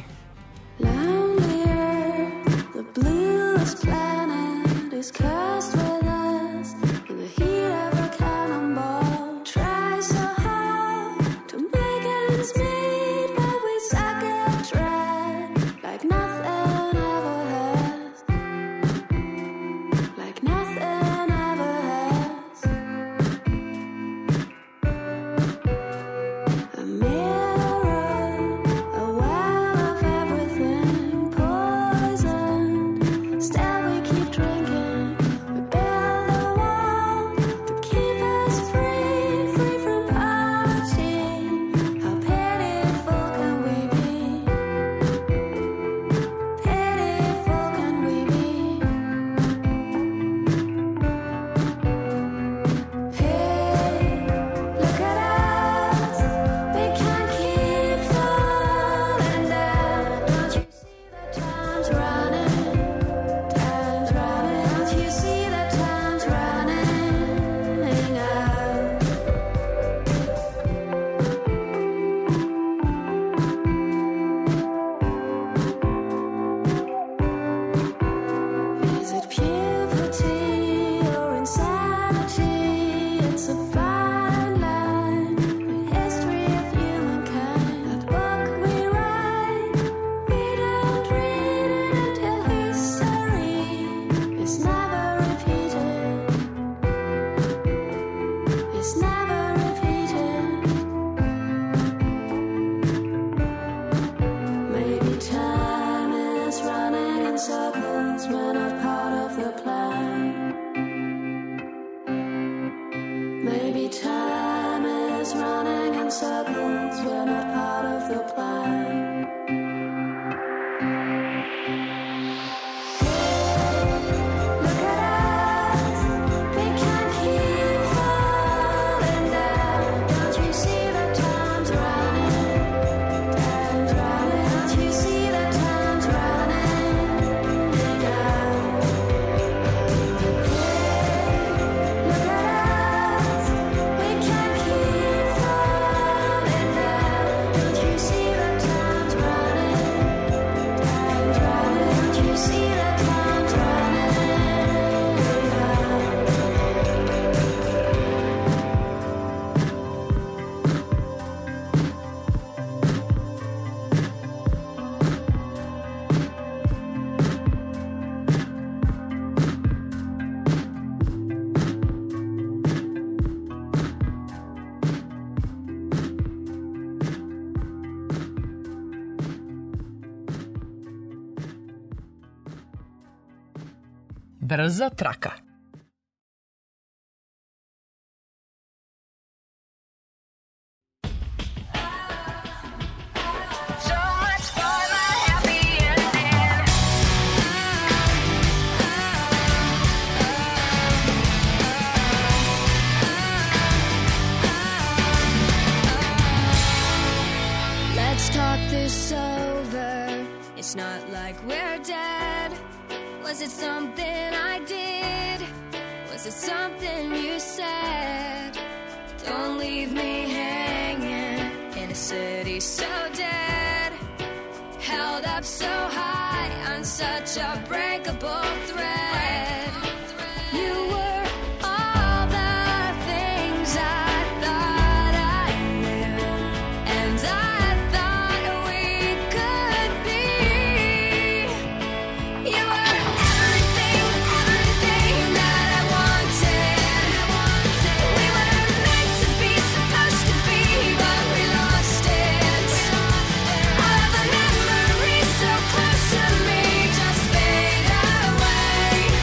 Brza traka. Let's talk this over. It's not like we're dead. Was it something I did? Was it something you said? Don't leave me hanging in a city so dead. Held up so high on such a breakable thread. You were all the things I thought I knew, and I thought we could be. You were everything, everything that I wanted. We were meant to be, supposed to be, but we lost it. All of the memories so close to me just fade away.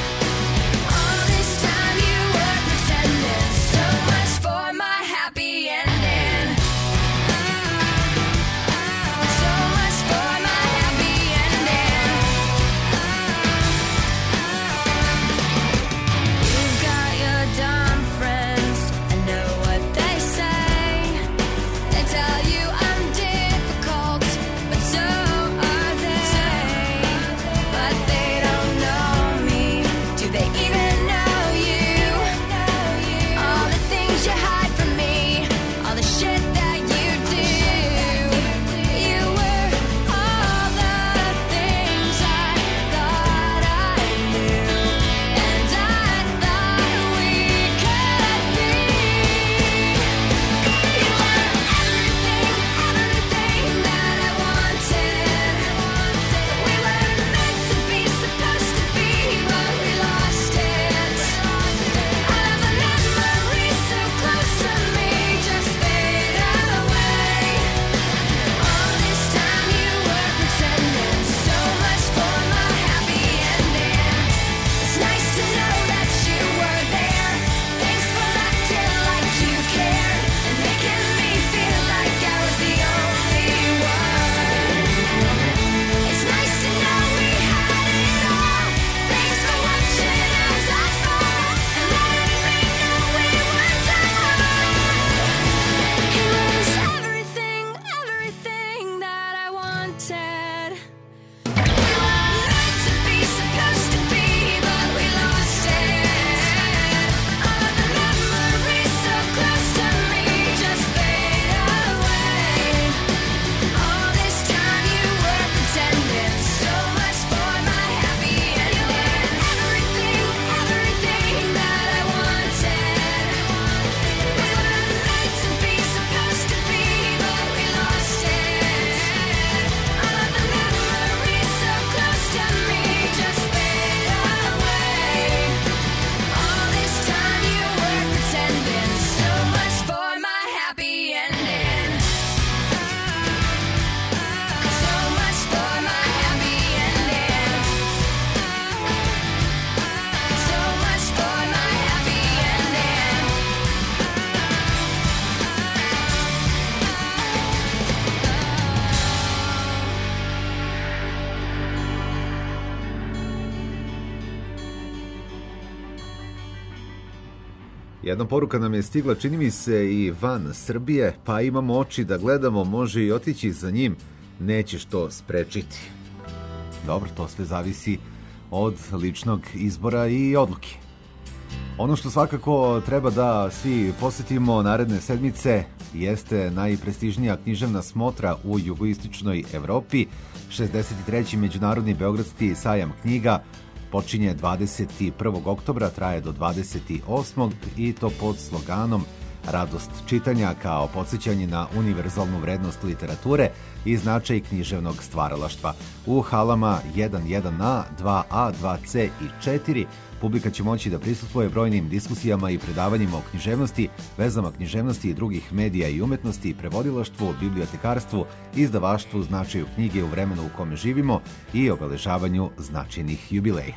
Jedna poruka nam je stigla, čini mi se, i van Srbije, pa imamo oči da gledamo, može i otići za njim, nećeš to sprečiti. Dobro, to sve zavisi od ličnog izbora i odluke. Ono što svakako treba da svi posetimo naredne sedmice jeste najprestižnija književna smotra u jugoistočnoj Evropi. šezdeset treći Međunarodni beogradski sajam knjiga počinje dvadeset prvog oktobra, traje do dvadeset osmog i to pod sloganom Radost čitanja kao podsjećanje na univerzalnu vrednost literature i značaj književnog stvaralaštva. U halama jedan jedan a, dva a, dva ce i četiri publika će moći da prisustvuje brojnim diskusijama i predavanjima o književnosti, vezama književnosti i drugih medija i umetnosti, prevodilaštvu, bibliotekarstvu, izdavaštvu, značaju knjige u vremenu u kome živimo i obeležavanju značajnih jubileja.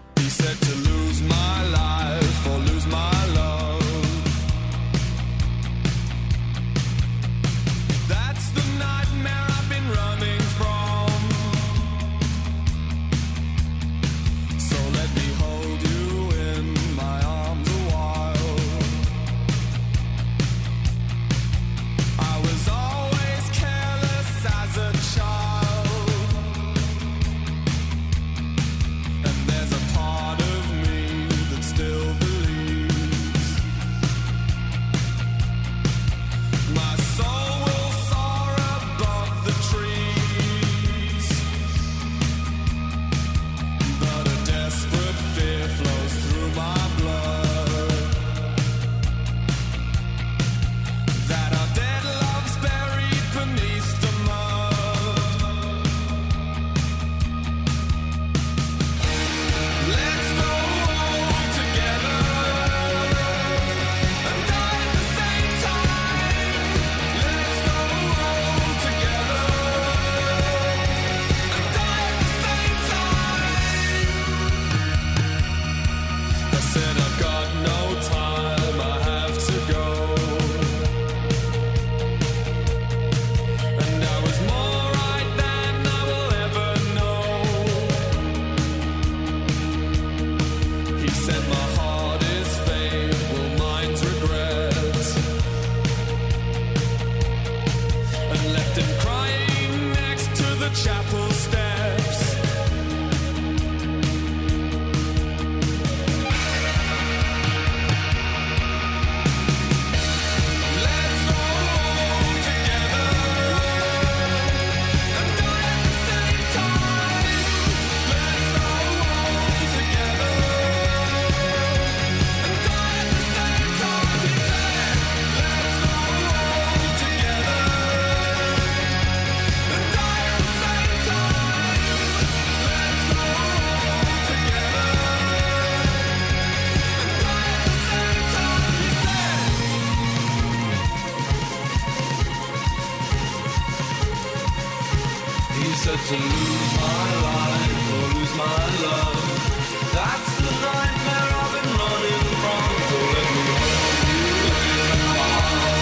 To lose my life or lose my love, that's the nightmare I've been running from. So let me hold you in my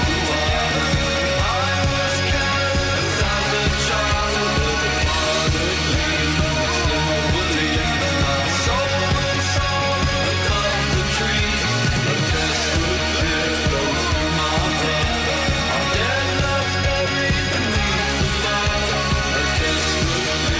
arms. I was careless as a child, but the father leaves me still believe. My soul and soul above the trees, a desperate fear flows through my head. Our dead love's buried beneath the fire, a desperate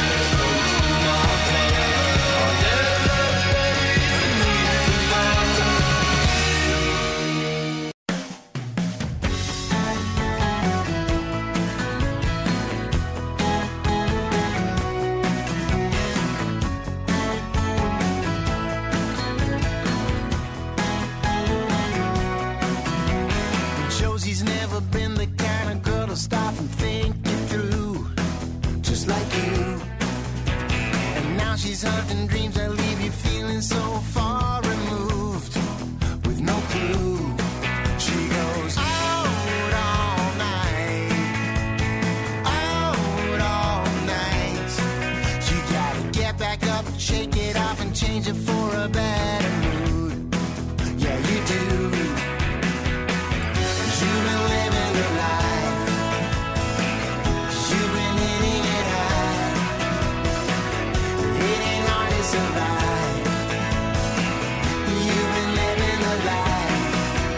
Josie's never been the kind of girl to stop and think it through, just like you. And now she's hunting dreams that leave you feeling so far removed, with no clue. She goes out all night, out all night. You gotta get back up, shake it off and change it for a better mood. Yeah, you do. You've been living the life, you've been hitting it high. It ain't hard to survive. You've been living the life.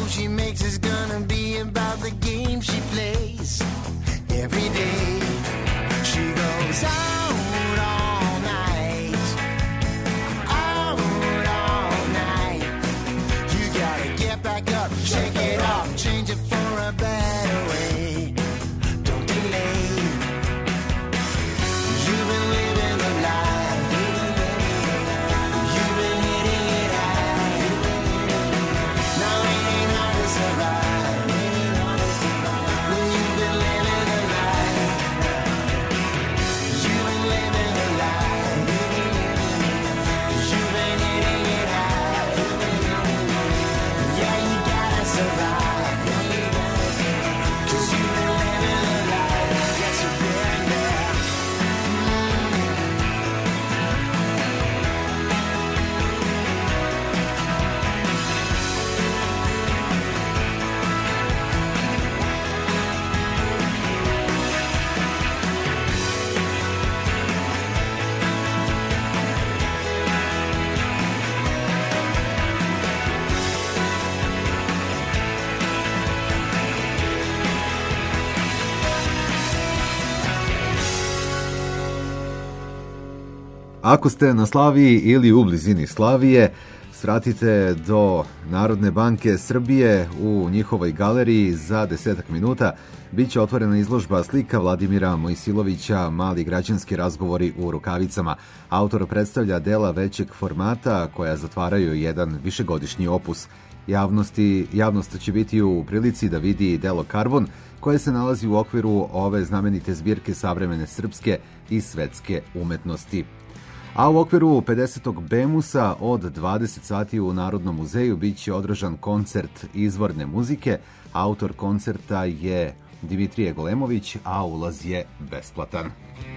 move she makes is gonna be about the game she plays every day. She goes out all night, out all night. You gotta get back up, shake it off, change it for a better way. Don't delay. You've been living the life. You've been hitting it high. Now it ain't hard to survive. When you've been living the life. You've been living the life. You've been hitting it high. Yeah, you gotta survive. 'Cause you've been living the life. Yes, you've been there. Ako ste na Slaviji ili u blizini Slavije, svratite do Narodne banke Srbije u njihovoj galeriji za desetak minuta. Biće otvorena izložba slika Vladimira Mojsilovića, Mali građanski razgovori u rukavicama. Autor predstavlja dela većeg formata koja zatvaraju jedan višegodišnji opus. Javnosti, javnost će biti u prilici da vidi delo Karbon, koje se nalazi u okviru ove znamenite zbirke savremene srpske i svetske umetnosti. A u okviru pedesetog Bemusa od dvadeset sati u Narodnom muzeju biće održan koncert izvorne muzike. Autor koncerta je Dimitrije Golemović, a ulaz je besplatan.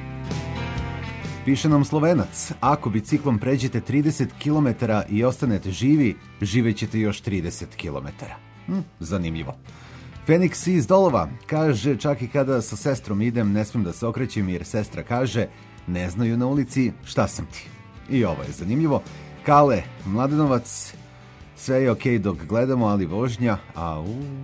Piše nam Slovenac, ako biciklom pređete trideset kilometara i ostanete živi, živećete još trideset kilometara. Hm, zanimljivo. Feniks iz Dolova kaže, čak i kada sa sestrom idem, ne smijem da se okrećem jer sestra kaže, ne znaju na ulici šta sam ti. I ovo je zanimljivo. Kale Mladenovac, sve je okej dok gledamo, ali vožnja, au.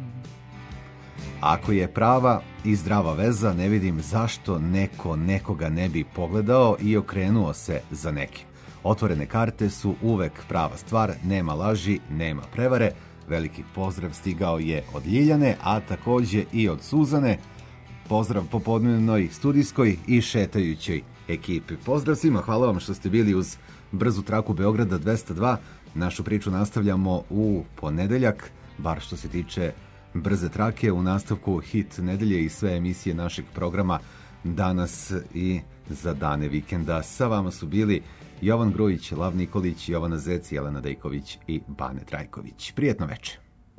Ako je prava i zdrava veza, ne vidim zašto neko nekoga ne bi pogledao i okrenuo se za nekim. Otvorene karte su uvek prava stvar, nema laži, nema prevare. Veliki pozdrav stigao je od Ljiljane, a takođe i od Suzane. Pozdrav popodnevnoj studijskoj i šetajućoj ekipi. Pozdrav svima, hvala vam što ste bili uz brzu traku Beograda dvesta dva. Našu priču nastavljamo u ponedeljak, bar što se tiče brze trake, u nastavku hit nedelje i sve emisije našeg programa danas i za dane vikenda. Sa vama su bili Jovan Grujić, Lav Nikolić, Jovana Zec, Jelena Dejković i Bane Trajković. Prijetno večer.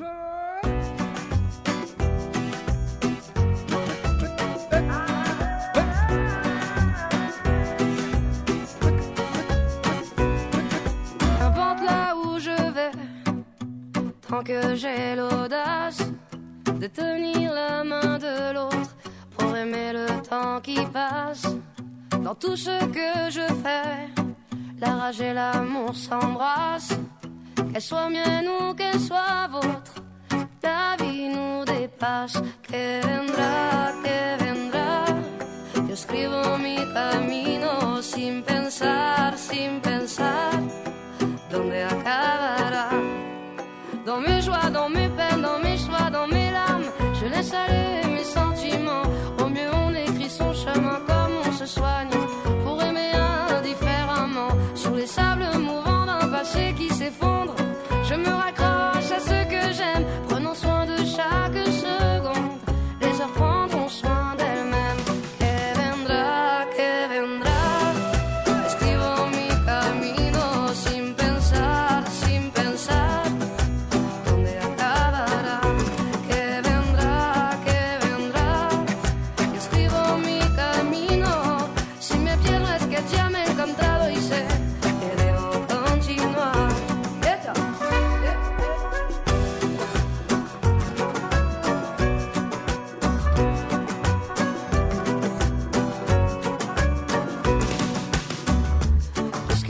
Tant que j'ai l'audace de tenir la main de l'autre pour aimer le temps qui passe. Dans tout ce que je fais, la rage et l'amour s'embrassent. Qu'elle soit mienne ou qu'elle soit vôtre, la vie nous dépasse. Que vendrá, que vendrá. Yo escribo mi camino sin pensar, sin pensar dónde acabará. Dans mes joies, dans mes peines, dans mes choix, dans mes larmes, je laisse aller mes sentiments. Au mieux on écrit son chemin comme on se soigne pour aimer indifféremment. Sur les sables mouvants d'un passé qui s'effondre, je me raccroche à ce que j'aime, prenant soin de chaque seconde. Les heures prendront soin d'elles-mêmes. Que vendrá, que vendrá. Escribo mi camino sin pensar, sin pensar.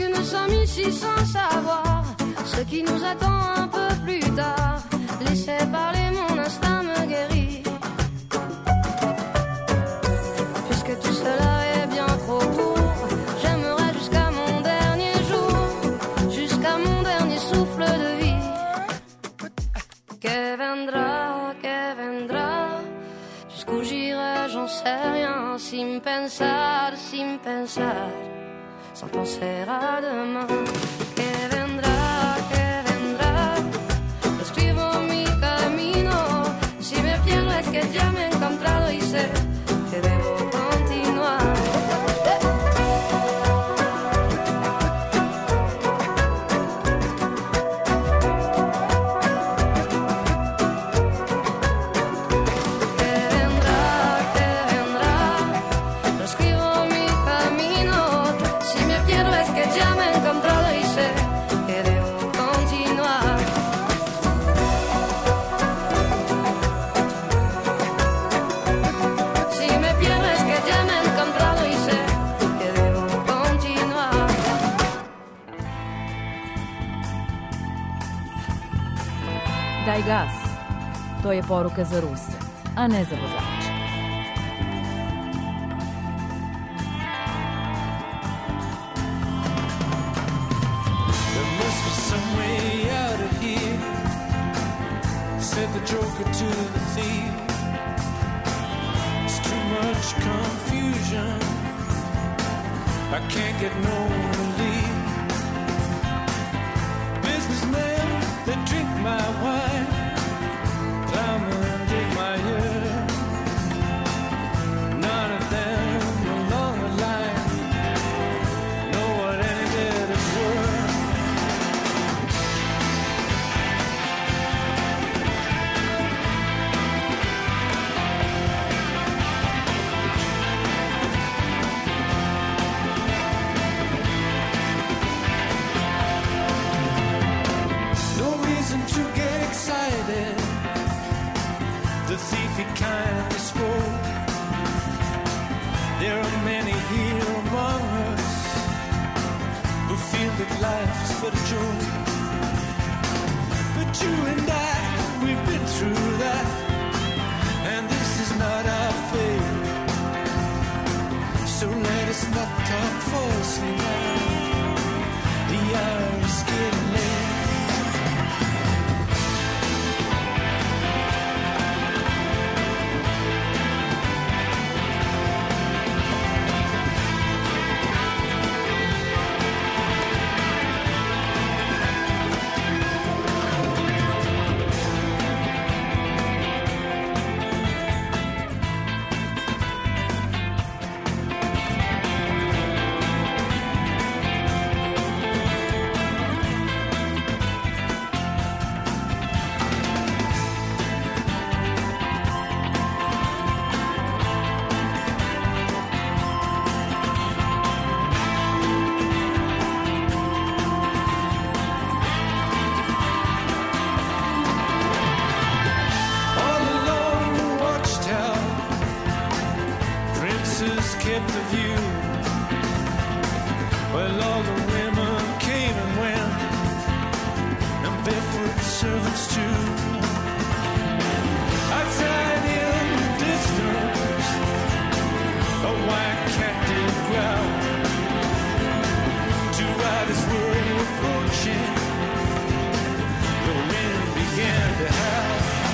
Sans savoir ce qui nous attend un peu plus tard. Laissez sin pensar, sin pensar, sans penser à demain. Que vendrá, que vendrá, escribo mi camino. Si me pierdo es que ya me he encontrado y sé que debo continuar. Daj gas. To je poruka za Ruse, a ne za vozače. There must be some way out of here, said the joker to the thief. It's too much confusion, I can't get no relief. Businessmen, they drink my wine, plowmen dig my ear. None of them along the line know what any bit is worth. No reason to get excited. The thief he kindly spoke. There are many here among us who feel that life is but a joke. But you and I, we've been through that, and this is not our fate. So let us not talk falsely now. The hour is getting late. All along the watchtower, princes kept the view. Well, all the women came and went, and barefoot servants too. Outside in the distance, a white cat did growl. Two riders were approaching, the wind began to howl.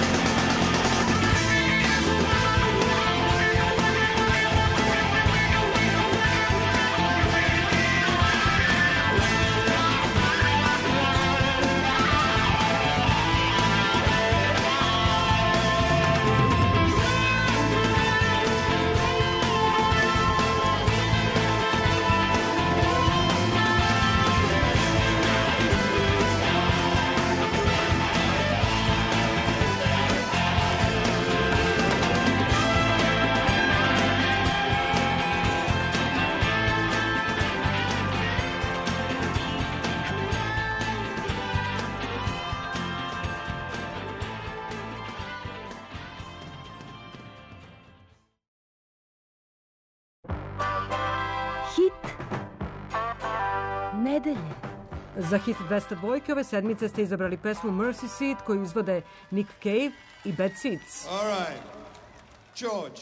Hit nedelje. Za hit dvesta dva ove sedmice ste izabrali pesmu Mercy Seat koju izvode Nick Cave i Bad Seeds. All right. George.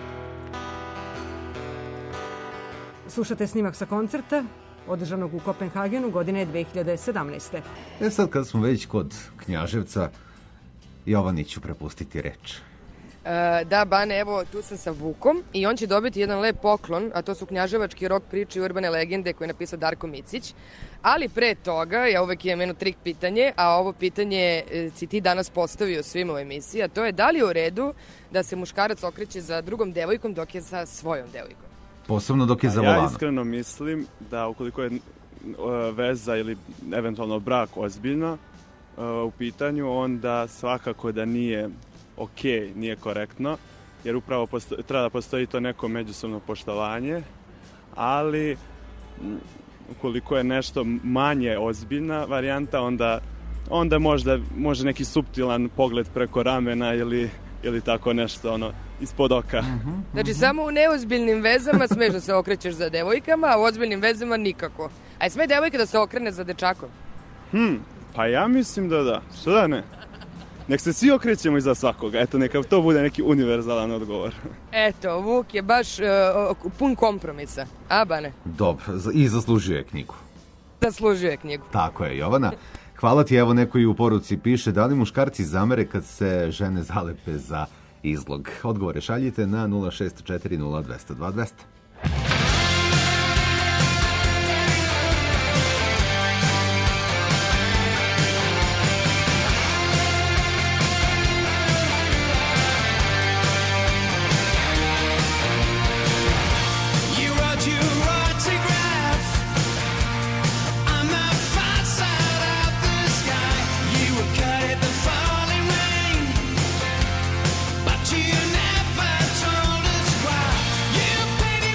Slušate snimak sa koncerta održanog u Kopenhagenu godine dve hiljade sedamnaeste. E sad kad smo već kod Knjaževca, Jovani ću prepustiti reč. E, da, Bane, evo, tu sam sa Vukom i on će dobiti jedan lep poklon, a to su knjaževački rok priče i urbane legende koje je napisao Darko Micić. Ali pre toga, ja uvek imam jedno trik pitanje, a ovo pitanje e, si ti danas postavio svima u emisiji, a to je da li je u redu da se muškarac okreće za drugom devojkom dok je sa svojom devojkom? Posebno dok je za Ja volanom. iskreno mislim da ukoliko je uh, veza ili eventualno brak ozbiljno uh, u pitanju, onda svakako da nije ok, nije korektno, jer upravo posto, treba da postoji to neko međusobno poštovanje, ali m, ukoliko je nešto manje ozbiljna varijanta, onda, onda možda može neki suptilan pogled preko ramena ili, ili tako nešto ono, ispod oka. Mm-hmm. Znači, samo u neozbiljnim vezama smeš da se okrećeš za devojkama, a u ozbiljnim vezama nikako. A je sme devojka da se okrene za dečakom? Hm, pa ja mislim da da. Što da ne? Nek se svi okrećemo iza svakoga. Eto, neka to bude neki univerzalan odgovor. Eto, Vuk je baš uh, pun kompromisa. A, Bane? Dobro, i zaslužio je knjigu. Zaslužio je knjigu. Tako je, Jovana. Hvala ti, evo neko i u poruci piše, da li muškarci zamere kad se žene zalepe za izlog? Odgovore šaljite na nula šest četiri nula dva zero dva dva zero. You wrote your autograph on the far side of the sky. You were cut at the falling rain, but you never told us why. You painted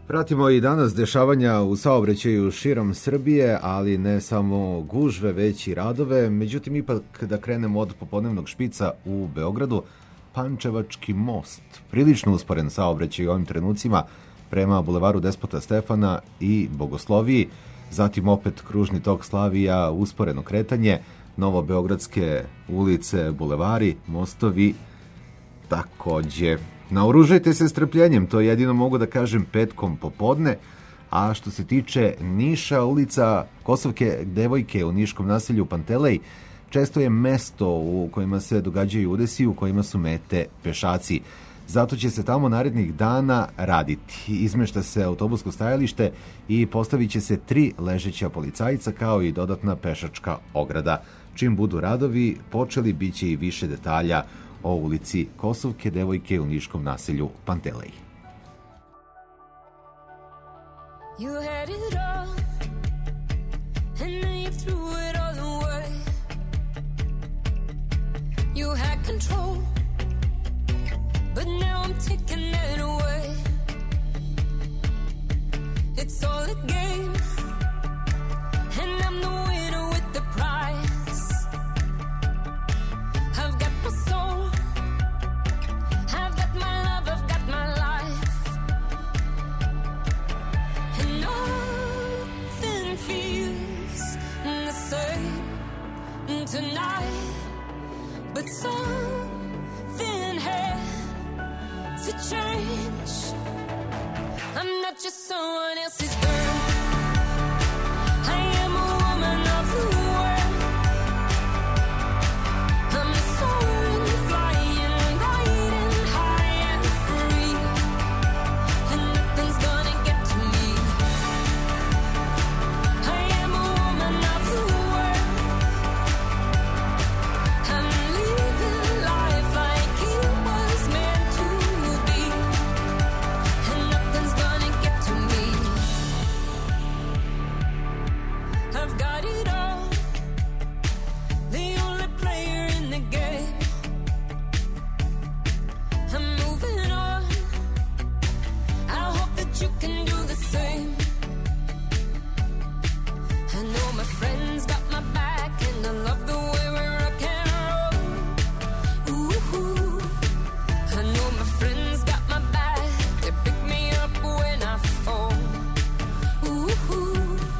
Pratimo i danas dešavanja u saobraćaju širom Srbije, ali ne samo gužve, već i radove. Međutim, ipak da krenemo od popodnevnog špica u Beogradu, Pančevački most, prilično usporen saobraćaj u ovim trenucima prema bulevaru Despota Stefana i Bogosloviji, zatim opet kružni tok Slavija, usporeno kretanje, novobeogradske ulice, bulevari, mostovi, takođe. Naoružajte se strpljenjem, to jedino mogu da kažem petkom popodne, a što se tiče Niša, ulica Kosovke devojke u niškom naselju Pantelej, često je mesto u kojima se događaju udesi, u kojima su mete pešaci. Zato će se tamo narednih dana raditi. Izmešta se autobusko stajalište i postavit će se tri ležeća policajca kao i dodatna pešačka ograda. Čim budu radovi počeli, bit će i više detalja o ulici Kosovke devojke u niškom naselju Pantelej. You had it all, and then you threw it all away. You had control, but now I'm taking it away. It's all a game, and I'm the winner with the prize. I've got my soul, I've got my love, I've got my life, and nothing feels the same tonight, but something had to change. I'm not just someone else's girl, I am a woman of the world. I'm soaring, flying, riding high and free, and nothing's gonna get to me. I am a woman of the world. I'm living life like it was meant to be, and nothing's gonna get to me. I've got it all, the only player in the game. I'm moving on, I hope that you can do the same. I know my friends got my back, and I love the way we rock and roll. Ooh, I know my friends got my back, they pick me up when I fall. Ooh,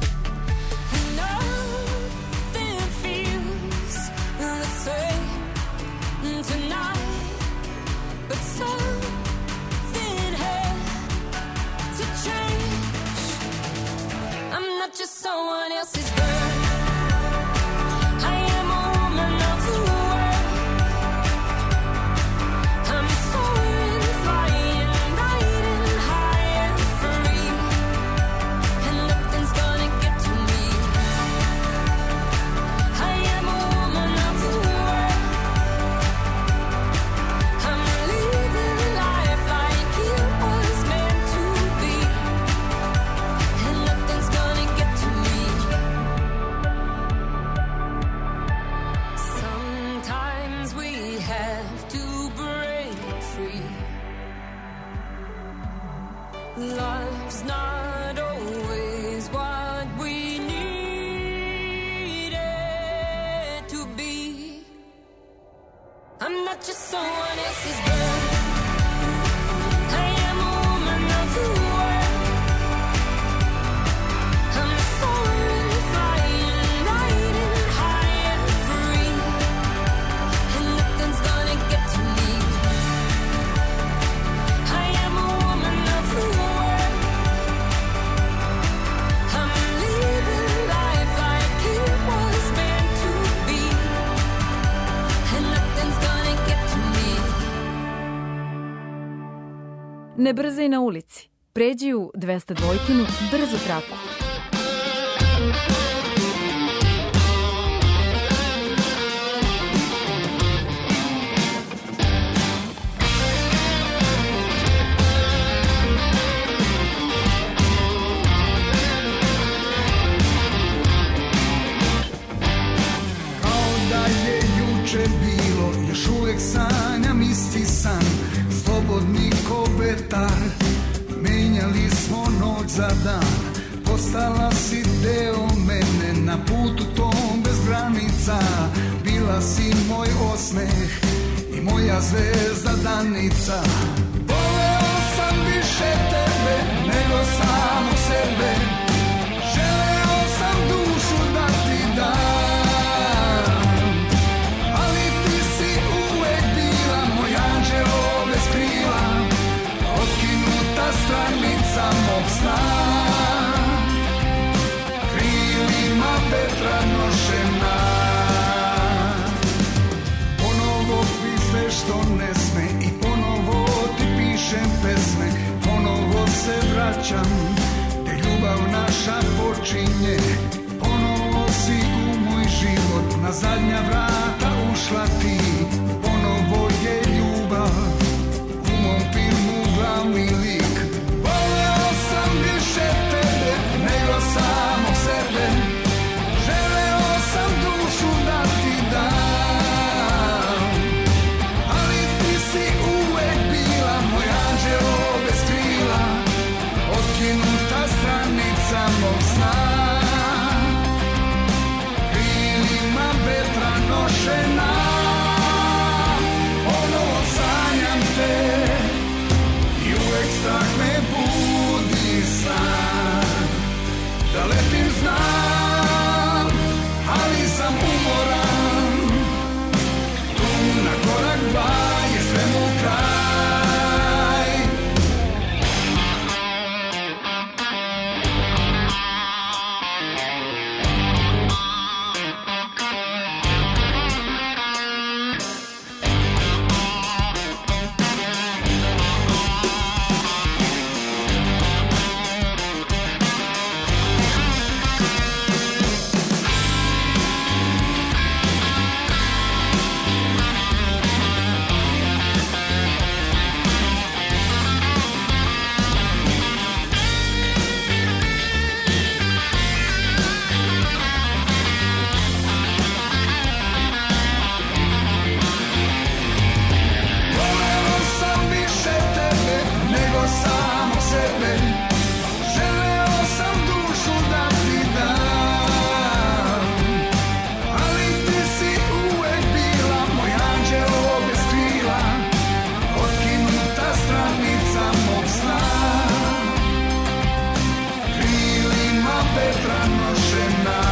nothing feels the same tonight, but something had to change. I'm not just someone else's girl, I am a woman of the world. I'm soaring, flying, riding high and free, and nothing's gonna get to me. I am a woman of the world. I'm living life like it was meant to be, and nothing's gonna get to me. Sometimes we have to break free. Love's not always what we need it to be. I'm not just someone else's girl, I am a woman of the world. I'm soaring, flying, riding high and free, and nothing's gonna get to me. I am a woman of the world. I'm living life like it was meant to be, and nothing's gonna get to me. Ne brzaj na ulici. Pređi u dvesta dvojkinu brzu traku. Kao da je juče bilo, još uvek sanjam isti san, slobodni ko vetar, menjali smo noć. postala si deo mene, na putu tom bez granica. Bila si moj osmeh i moja zvezda danica. Voleo sam više tebe nego samog sebe, želeo sam dušu da ti dam, ali ti si uvek bila moj anđeo bez krila, otkinuta stranica mog sna, krilima vetra nošena. Ponovo pisne što ne sme i ponovo ti pišem pesme, ponovo se vraćam gde ljubav naša počinje, ponovo si u moj život na zadnja vrata ušla ti, ponovo je ljubav u mom filmu glavni lik. Voleo sam više tebe nego samog sebe, želeo sam dušu da ti dam, ali ti si uvek bila moj anđeo bez krila, otkinuta stranica mog sna, krilima vetra nošena. Ponovo sanjam te i uvek strah me budi san, da letim znam, ali sam umoran, tu na korak dva je svemu kraj. Voleo sam više tebe nego samog sebe, želeo sam dušu da ti dam, ali ti si uvek bila moj anđeo bez krila, otkinuta stranica mog sna, krilima vetra nošena.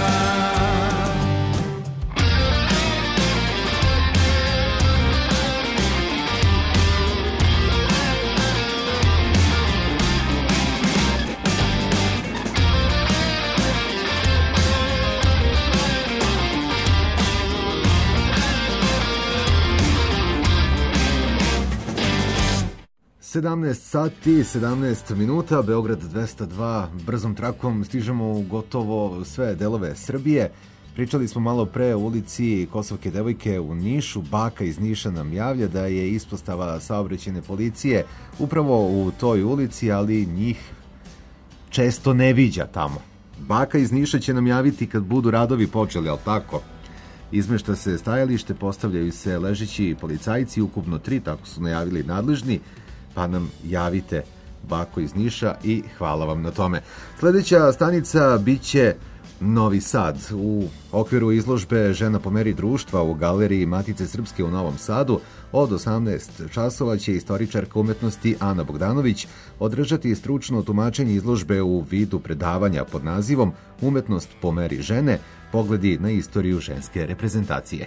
sedamnaest sati, sedamnaest minuta, Beograd dvesta dva, brzom trakom stižemo u gotovo sve delove Srbije. Pričali smo malo pre o ulici Kosovke devojke u Nišu. Baka iz Niša nam javlja da je ispostava saobraćajne policije upravo u toj ulici, ali njih često ne viđa tamo. Baka iz Niša će nam javiti kad budu radovi počeli, ali tako? Izmešta se stajalište, postavljaju se ležeći policajci, ukupno tri, tako su najavili nadležni, pa nam javite, bako iz Niša, i hvala vam na tome. Sledeća stanica biće Novi Sad. U okviru izložbe Žena po meri društva u Galeriji Matice Srpske u Novom Sadu od osamnaest časova će istoričarka umetnosti Ana Bogdanović održati stručno tumačenje izložbe u vidu predavanja pod nazivom Umetnost po meri žene, pogledi na istoriju ženske reprezentacije.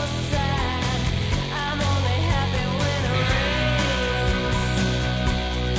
I'm only happy when it rains.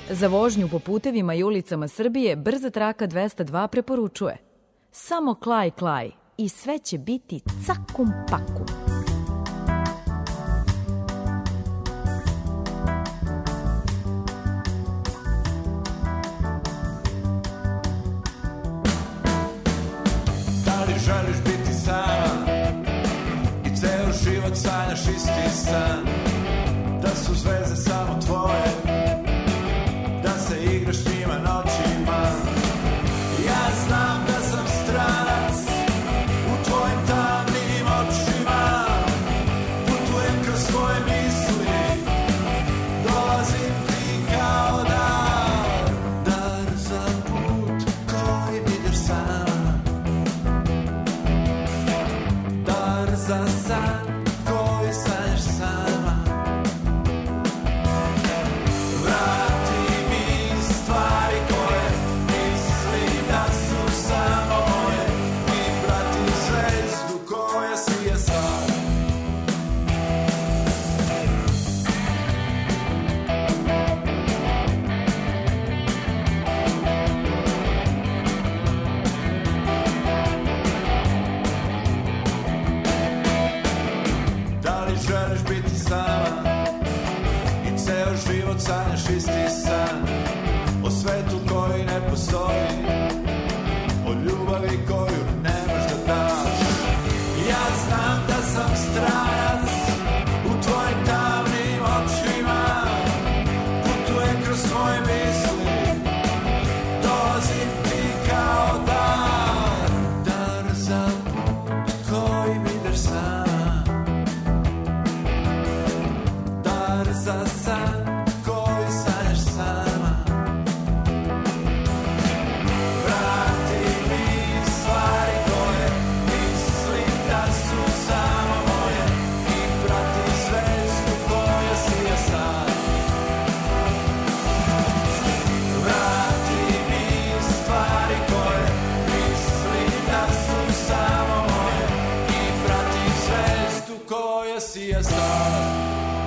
Za vožnju po putevima i ulicama Srbije brza traka dvesta dva preporučuje: samo klaj klaj i sve će biti cakum pakum. Da li želiš biti sama i ceo život sanjaš isti san, da su zvezde samo tvoje, da se igraš njima noćima. Ja znam da sam stranac u tvojim tamnim očima, putujem kroz svoje misli, dolazim ti kao dar, dar za put koji ideš sama, dar za san koji sanjaš sama. Vrati mi stvari koje misli da su samo moje i prati zvezdu koja sije sad. Da li želiš biti sama i ceo život sanjaš isti san, o svetu koji ne postoji, o ljubavi koju nemaš da daš. Ja znam da sam stranac u tvojim tamnim očima, putujem kroz svoje misli, dolazim ti kao dar, dar za put kojim ideš sama, dar za san koji sanjaš sama. Vrati mi stvari koje mislim da su samo moje i prati zvezdu koja sija sad. Vrati mi stvari koje mislim da su samo moje i prati zvezdu koja sija sad.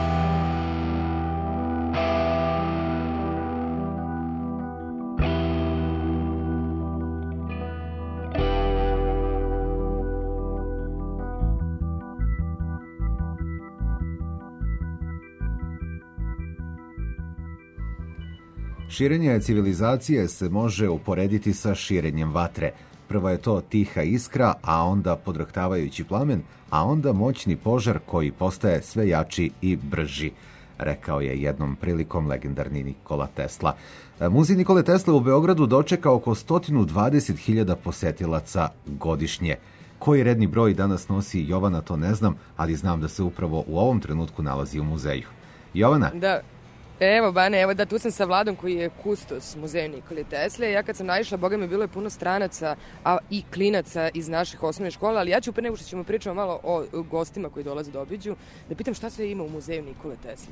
Širenje civilizacije se može uporediti sa širenjem vatre. Prvo je to tiha iskra, a onda podrhtavajući plamen, a onda moćni požar koji postaje sve jači i brži, rekao je jednom prilikom legendarni Nikola Tesla. Muzej Nikole Tesla u Beogradu dočeka oko sto dvadeset hiljada posetilaca godišnje. Koji redni broj danas nosi Jovana, to ne znam, ali znam da se upravo u ovom trenutku nalazi u muzeju. Jovana? Da. Evo, Bane, evo da, tu sam sa Vladom koji je kustos muzeja Nikole Tesle. Ja kad sam naišla, boga mi, bilo je puno stranaca a i klinaca iz naših osnovnih škola, ali ja ću pre nego što ćemo pričamo malo o gostima koji dolaze da obiđu, da pitam šta sve ima u muzeju Nikole Tesle.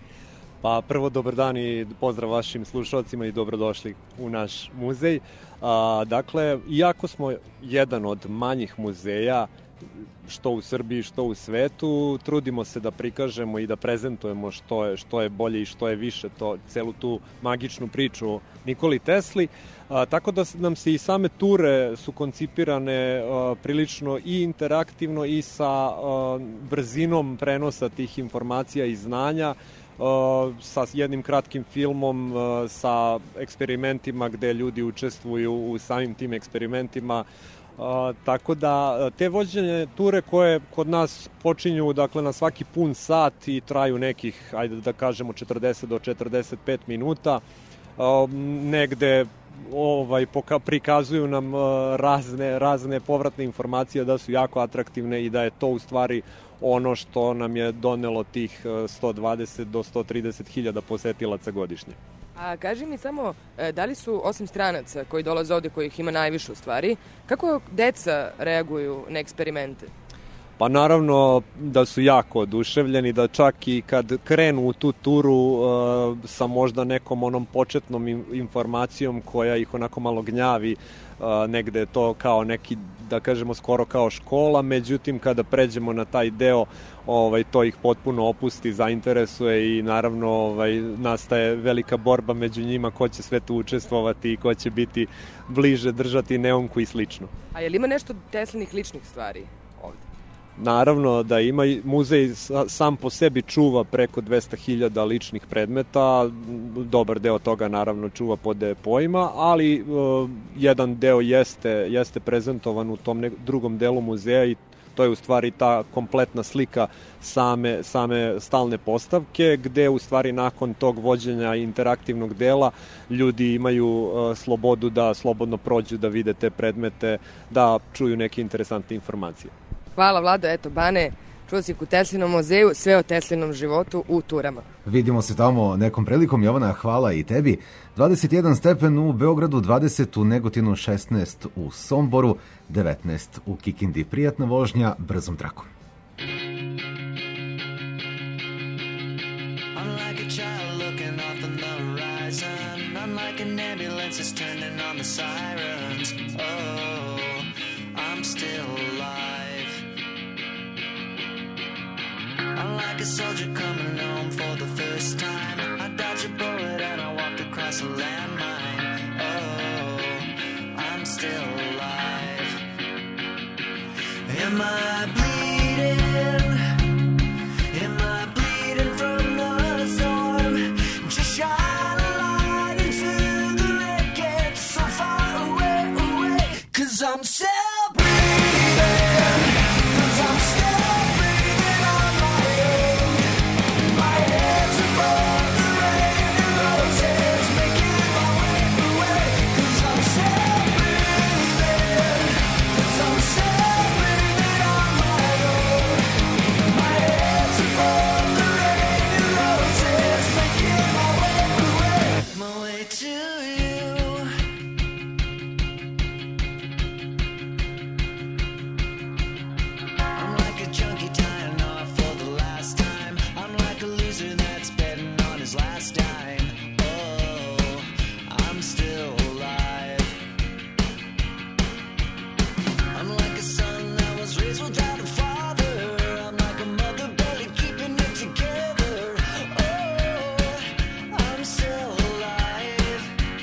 Pa prvo dobar dan i pozdrav vašim slušalcima i dobrodošli u naš muzej. A, dakle, iako smo jedan od manjih muzeja, što u Srbiji, što u svetu, trudimo se da prikažemo i da prezentujemo što je, što je bolje i što je više, to, celu tu magičnu priču o Nikoli Tesli. A, tako da nam se i same ture su koncipirane a, prilično i interaktivno i sa a, brzinom prenosa tih informacija i znanja, a, sa jednim kratkim filmom, a, sa eksperimentima gde ljudi učestvuju u samim tim eksperimentima. Uh, tako da te vođenje ture koje kod nas počinju dakle na svaki pun sat i traju nekih, ajde da kažemo, četrdeset do četrdeset pet minuta, uh, negde ovaj poka, prikazuju nam uh, razne razne povratne informacije da su jako atraktivne i da je to u stvari ono što nam je donelo tih uh, sto dvadeset do sto trideset hiljada posetilaca godišnje. A kaži mi samo, da li su, osim stranaca koji dolaze ovde, kojih ima najviše u stvari, kako deca reaguju na eksperimente? Pa naravno da su jako oduševljeni, da čak i kad krenu u tu turu uh, sa možda nekom onom početnom informacijom koja ih onako malo gnjavi, uh, negde je to kao neki, da kažemo, skoro kao škola, međutim kada pređemo na taj deo, ovaj, to ih potpuno opusti, zainteresuje i naravno ovaj, nastaje velika borba među njima ko će sve tu učestvovati i ko će biti bliže, držati neonku i slično. A je li ima nešto Teslinih ličnih stvari ovde? Naravno da ima, muzej sam po sebi čuva preko dvesta hiljada ličnih predmeta, dobar deo toga naravno čuva po depoima, ali uh, jedan deo jeste, jeste prezentovan u tom ne, drugom delu muzeja i to je u stvari ta kompletna slika same, same stalne postavke, gde u stvari nakon tog vođenja interaktivnog dela ljudi imaju uh, slobodu da slobodno prođu, da vide te predmete, da čuju neke interesantne informacije. Hvala Vlado, eto Bane, čuo si u Teslinom muzeju, sve o Teslinom životu u turama. Vidimo se tamo nekom prilikom. Jovana, hvala i tebi. dvadeset jedan stepen u Beogradu, dvadeset u Negotinu, šesnaest u Somboru, devetnaest u Kikindi. Prijatna vožnja brzom trakom. Unlike a child looking off on the horizon, unlike an ambulance that's turning on the sirens. Oh, I'm still alive. Unlike a soldier coming home for the first time, I dodged a bullet and I walked across a landmine. Oh, I'm still alive. Am I bleeding? Am I bleeding from the storm? Just shine a light into the wreckage so far away, away. 'Cause I'm still breathing. 'Cause I'm still breathing on my own. My head's above the rain and roses, making my way away. 'Cause I'm still breathing. 'Cause I'm still breathing on my own. My head's above the rain and roses, making my way away. My way to you. I'm like a junkie tying off for the last time. I'm like a loser that's betting on his last dime. Oh, I'm still alive. I'm like a son that was raised without a father. I'm like a mother barely keeping it together. Oh, I'm still alive.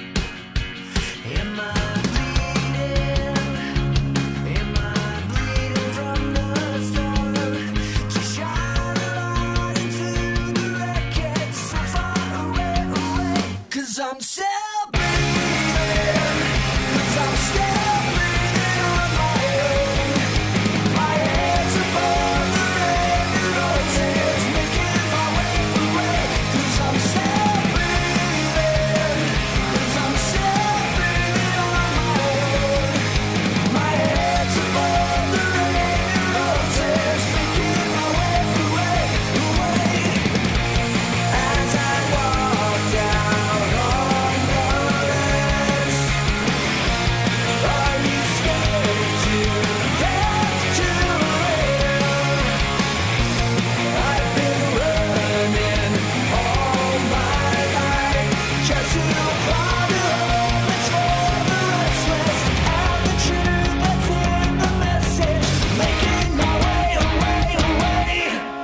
Am I bleeding? Am I bleeding from the storm? To shine a light into the wreckage so far away, away. 'Cause I'm still breathing. 'Cause I'm still breathing on my own. My head's above the rain and roses, making my way away. 'Cause I'm still breathing. 'Cause I'm still breathing on my own. My head's above the rain and roses, making my way away, away. As I walk down on the ledge, are you scared to get too real? I've been running all my life just to find a home that's for the restless and the truth that's in the message, making my way away, away.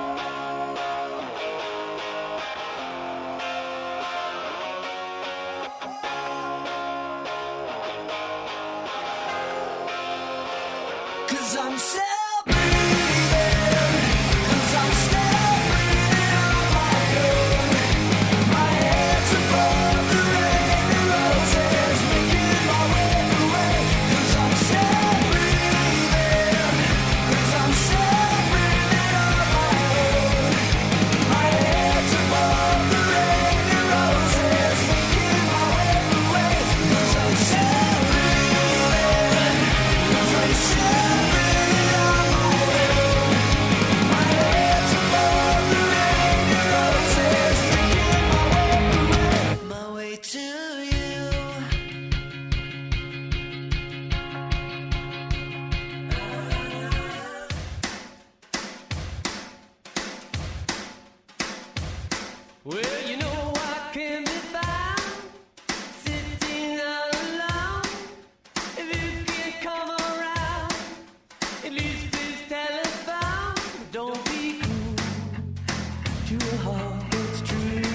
'Cause I'm still breathing. 'Cause I'm still breathing on my own. My head's above the rain and roses, making my way away. 'Cause I'm still breathing. 'Cause I'm still breathing on my own. My head's above the rain and roses, making my way away. 'Cause I'm still breathing. 'Cause I'm still breathing on Well, you know I can be found sitting all alone. If you can come around, at least please telephone. Don't be cruel to a heart that's true.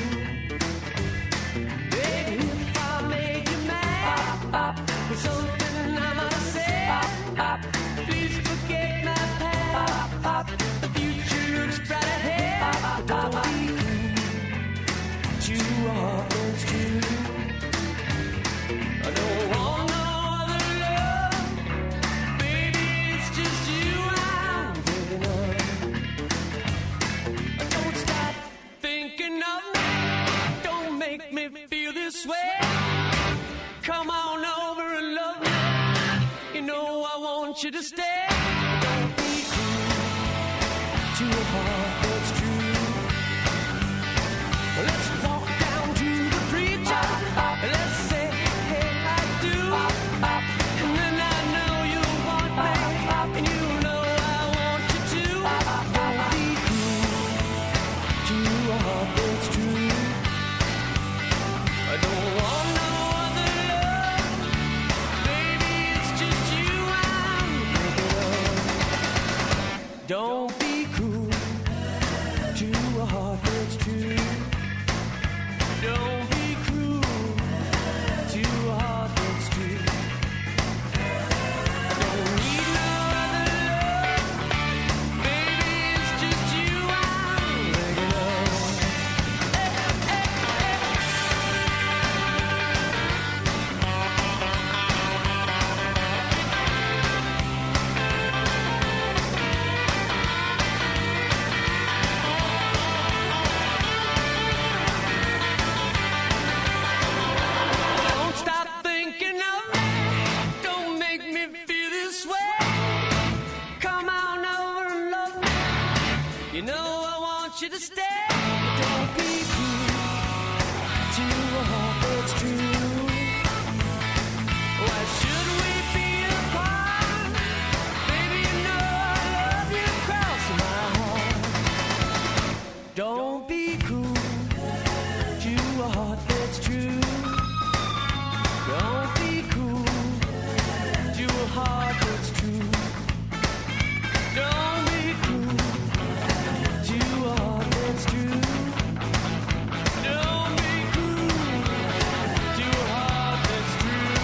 Baby, if I made you mad with something I might say, please forget my past. The future looks bright ahead. Don't be cruel to a heart that's true. I don't want no other love. Baby, it's just you I'm thinking of. Don't stop thinking of me. Don't make me feel this way. Come on over and love me. You know I want you to stay. Don't be cruel to a heart that's true. Let's walk down to the preacher. Let's say, hey, I do. And then I know you want me. And you know I want you to. Don't be cruel to a heart that's true. I don't want no other love. Baby, it's just you I'm thinking of. Don't be cruel to a heart that's true. Don't be cruel to a heart that's true. I don't need no other love. Baby, it's just you I'm thinking of. Don't stop thinking of me. Don't make me feel this way. Come on over and love me. You know I want you to stay. Don't be cruel to a heart that's true. Why should we be apart? Baby, you know I love you across my heart. Don't be cruel to a heart that's true. Don't be cruel to a heart that's true. Don't be cruel to a heart that's true. Don't be cruel to a heart that's true.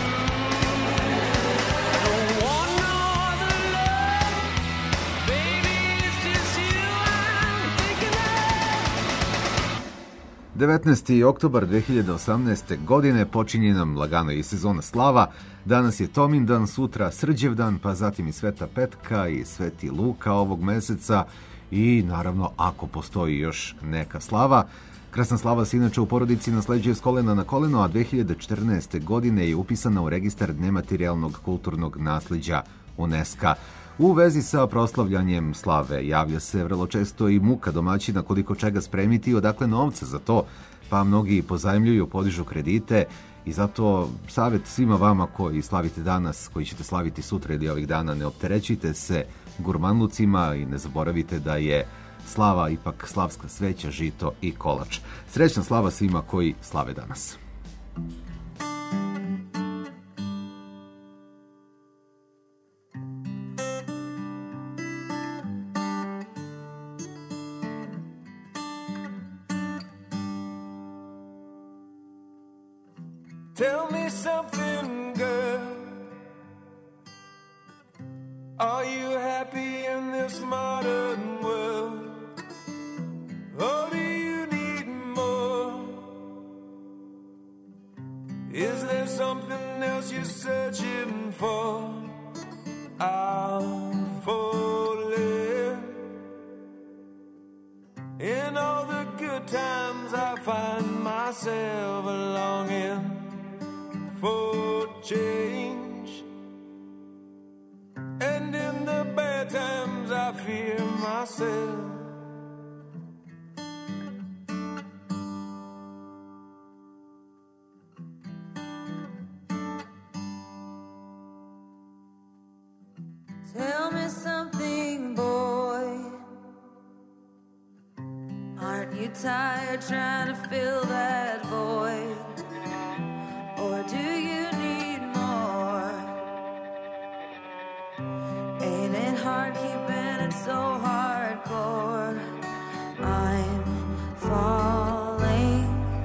I don't want no other love. Baby, it's just you I'm thinking of. devetnaesti oktobar dve hiljade osamnaeste. godine počinje nam lagano i sezona slava. Danas je Tomindan, sutra Srđevdan, pa zatim i Sveta Petka i Sveti Luka ovog meseca i naravno ako postoji još neka slava. Krasna slava se inače u porodici nasleđuje s kolena na koleno, a dve hiljade četrnaeste. godine je upisana u registar nematerijalnog kulturnog nasleđa UNESCO. U vezi sa proslavljanjem slave javlja se vrlo često i muka domaćina koliko čega spremiti i odakle novca za to, pa mnogi pozajmljuju, podižu kredite i zato savjet svima vama koji slavite danas, koji ćete slaviti sutra ili ovih dana, ne opterećite se gurmanlucima i ne zaboravite da je slava ipak slavska sveća, žito i kolač. Srećna slava svima koji slave danas. Tell me something, girl. Are you happy in this modern world? Or do you need more? Is there something else you're searching for? I'm falling. In all the good times I find myself longing for change, and in the bad times I fear myself. Tell me something, boy. Aren't you really tired trying to fill that void? Or do you need more? Ain't it hard keeping it so hardcore? I'm falling.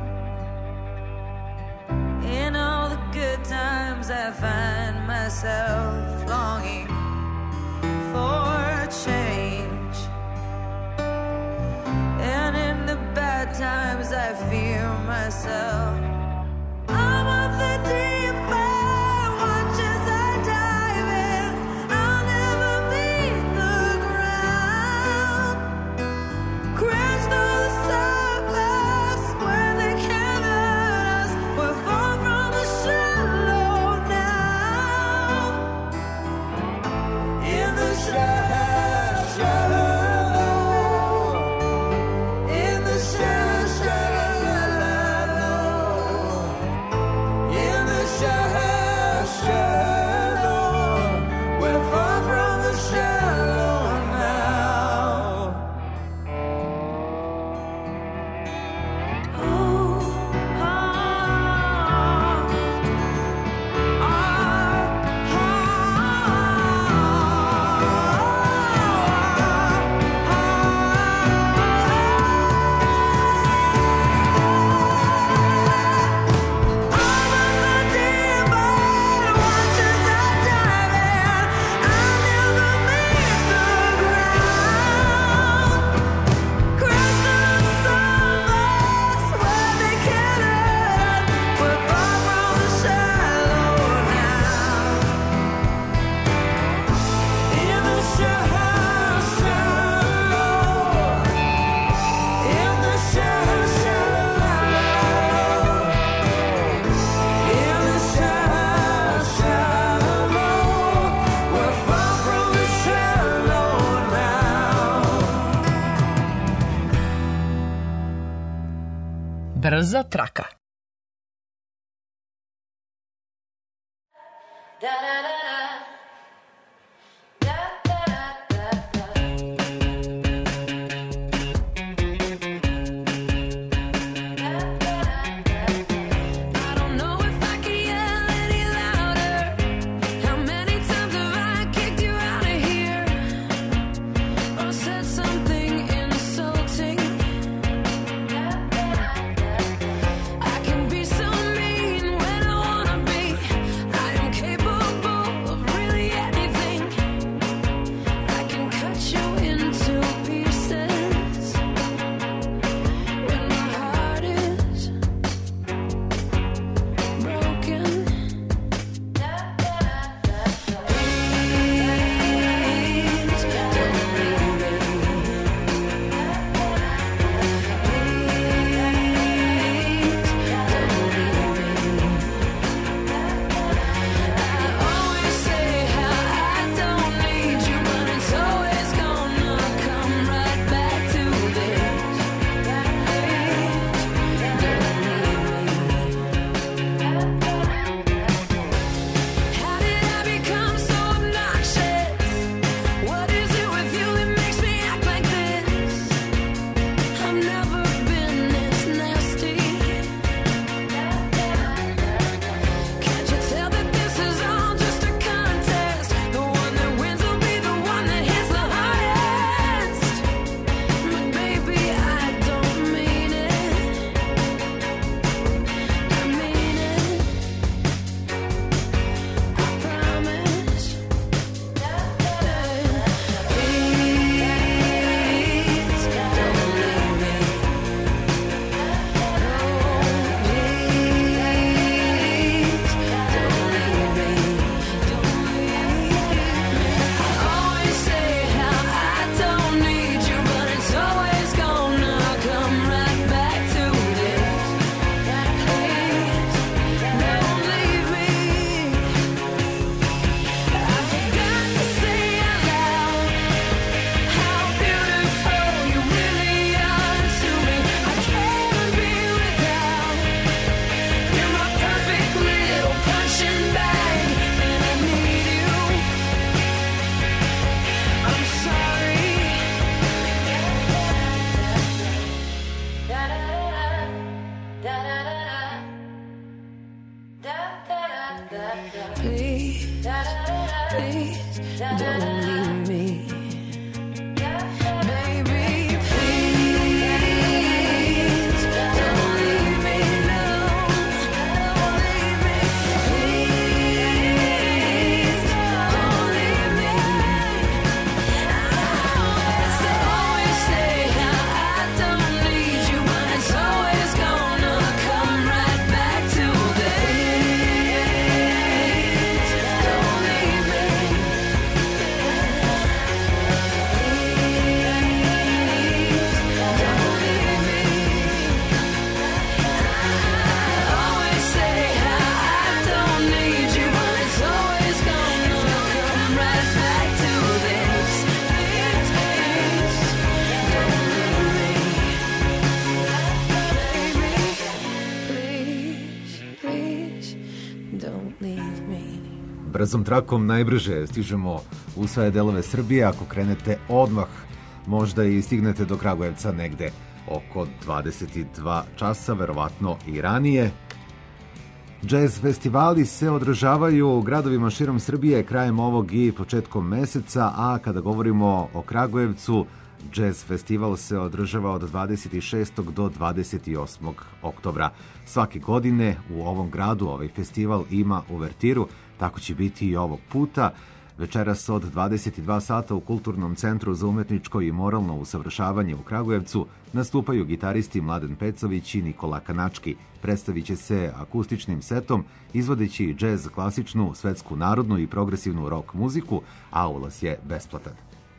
In all the good times I find myself longing for change, and in the bad times I fear myself. I'm of the deep end, watch as I dive in. I'll never meet the ground. Crash through the surface where they can't hurt us. We're far from the shallow now. In the shallow, shallow. In the shallow, shallow. In the shallow, shallow. We're far from the shallow now. Brza traka. I don't know if I could yell any louder. How many times have I kicked you out of here? Or said something insulting? I can be so mean when I wanna be. I am capable please, please don't leave me. Baby, please don't leave me, no. Don't leave me, please don't leave me. I always say, always say how I don't need you, but it's always gonna come right back to this. Don't leave me. Always say how I don't need you, but it's always gonna come right back to this. Please, please, don't leave me. Baby, please, please, don't leave me. Brzom trakom najbrže stižemo u sve delove Srbije. Ako krenete odmah, možda i stignete do Kragujevca negde oko dvadeset dva časa, verovatno i ranije. Jazz festivali se održavaju u gradovima širom Srbije krajem ovog i početkom meseca, a kada govorimo o Kragujevcu, Jazz festival se održava od dvadeset šestog do dvadeset osmog oktobra. Svake godine u ovom gradu ovaj festival ima uvertiru, tako će biti i ovog puta. Večeras od dvadeset dva sata u Kulturnom centru za umetničko i moralno usavršavanje u Kragujevcu nastupaju gitaristi Mladen Pecović i Nikola Kanački. Predstavit će se akustičnim setom, izvodeći džez, klasičnu, svetsku, narodnu i progresivnu rock muziku, a ulaz je besplatan.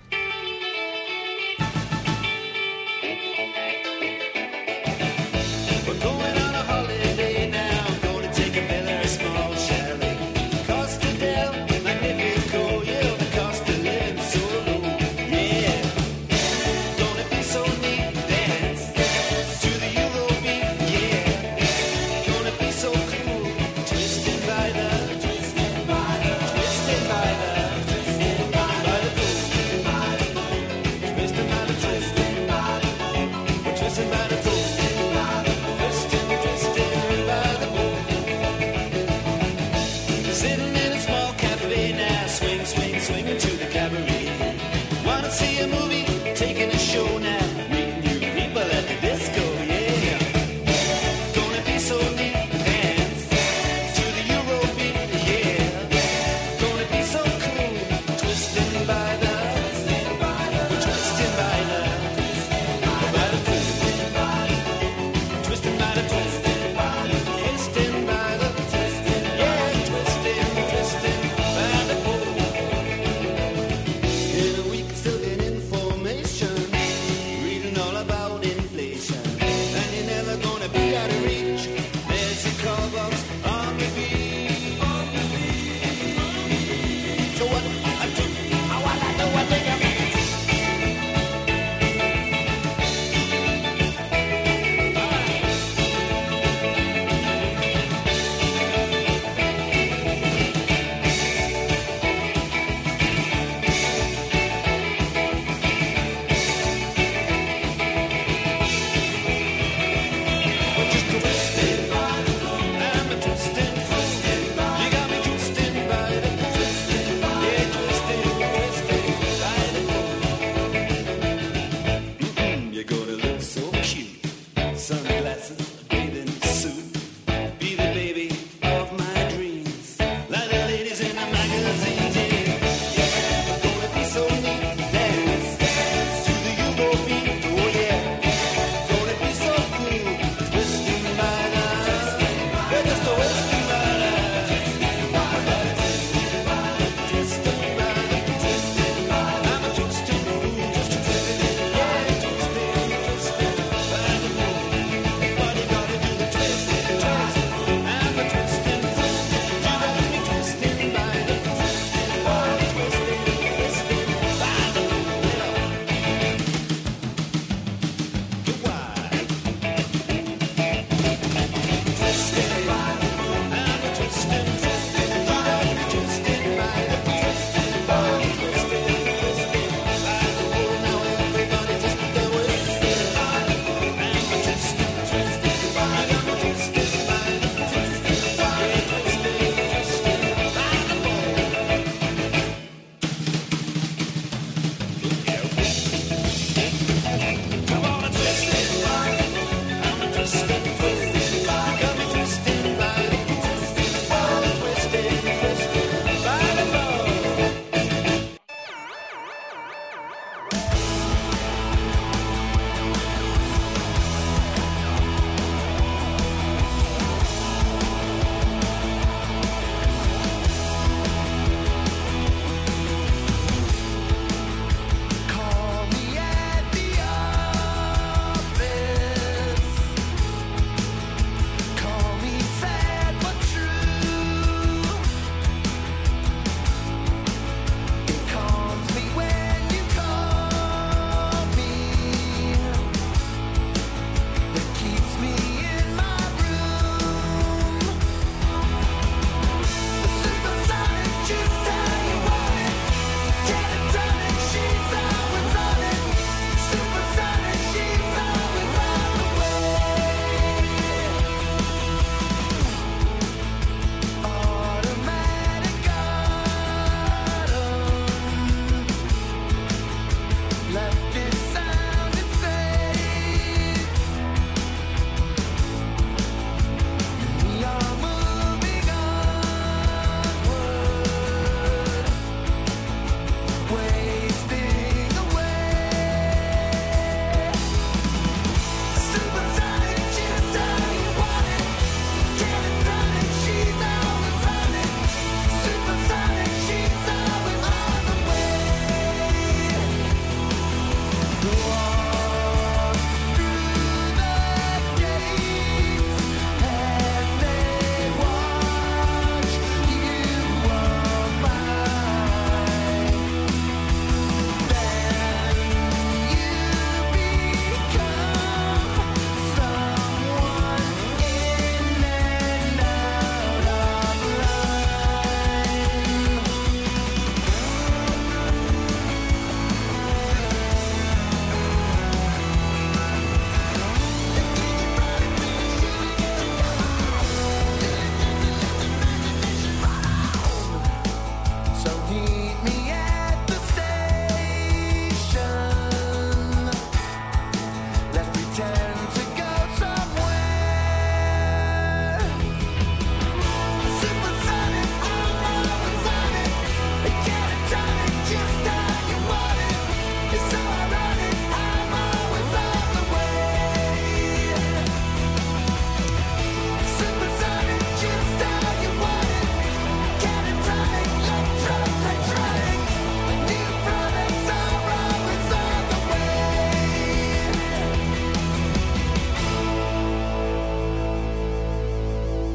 We're going on a holiday now, going to take a very small chalet. Costa del Magnifico, yeah, the cost of living so low, yeah. Gonna be so neat, dance to the Eurobeat, yeah. Gonna be so cool, twisted by the, twisted by the, twisted by the, twisted by the, by the pool.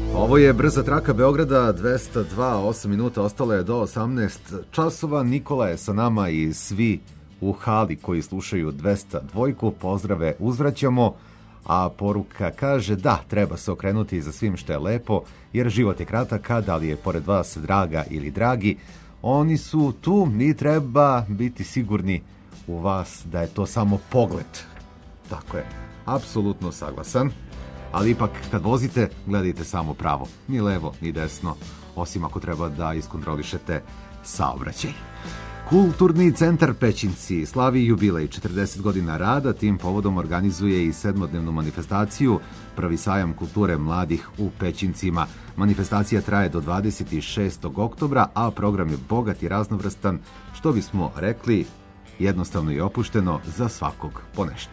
Ovo je brza traka Beograda, dvesta dva, osam minuta, ostalo je do osamnaest časova. Nikola je sa nama i svi u hali koji slušaju dvesta dva, pozdrave uzvraćamo, a poruka kaže da, treba se okrenuti za svim što je lepo, jer život je kratak, a da li je pored vas draga ili dragi, oni su tu i treba biti sigurni u vas da je to samo pogled. Tako je, apsolutno saglasan. Ali ipak, kad vozite, gledajte samo pravo. Ni levo, ni desno, osim ako treba da iskontrolišete saobraćaj. Kulturni centar Pećinci slavi jubilej četrdeset godina rada, tim povodom organizuje i sedmodnevnu manifestaciju Prvi sajam kulture mladih u Pećincima. Manifestacija traje do dvadeset šestog oktobra, a program je bogat i raznovrstan, što bismo rekli, jednostavno i opušteno za svakog po nešto.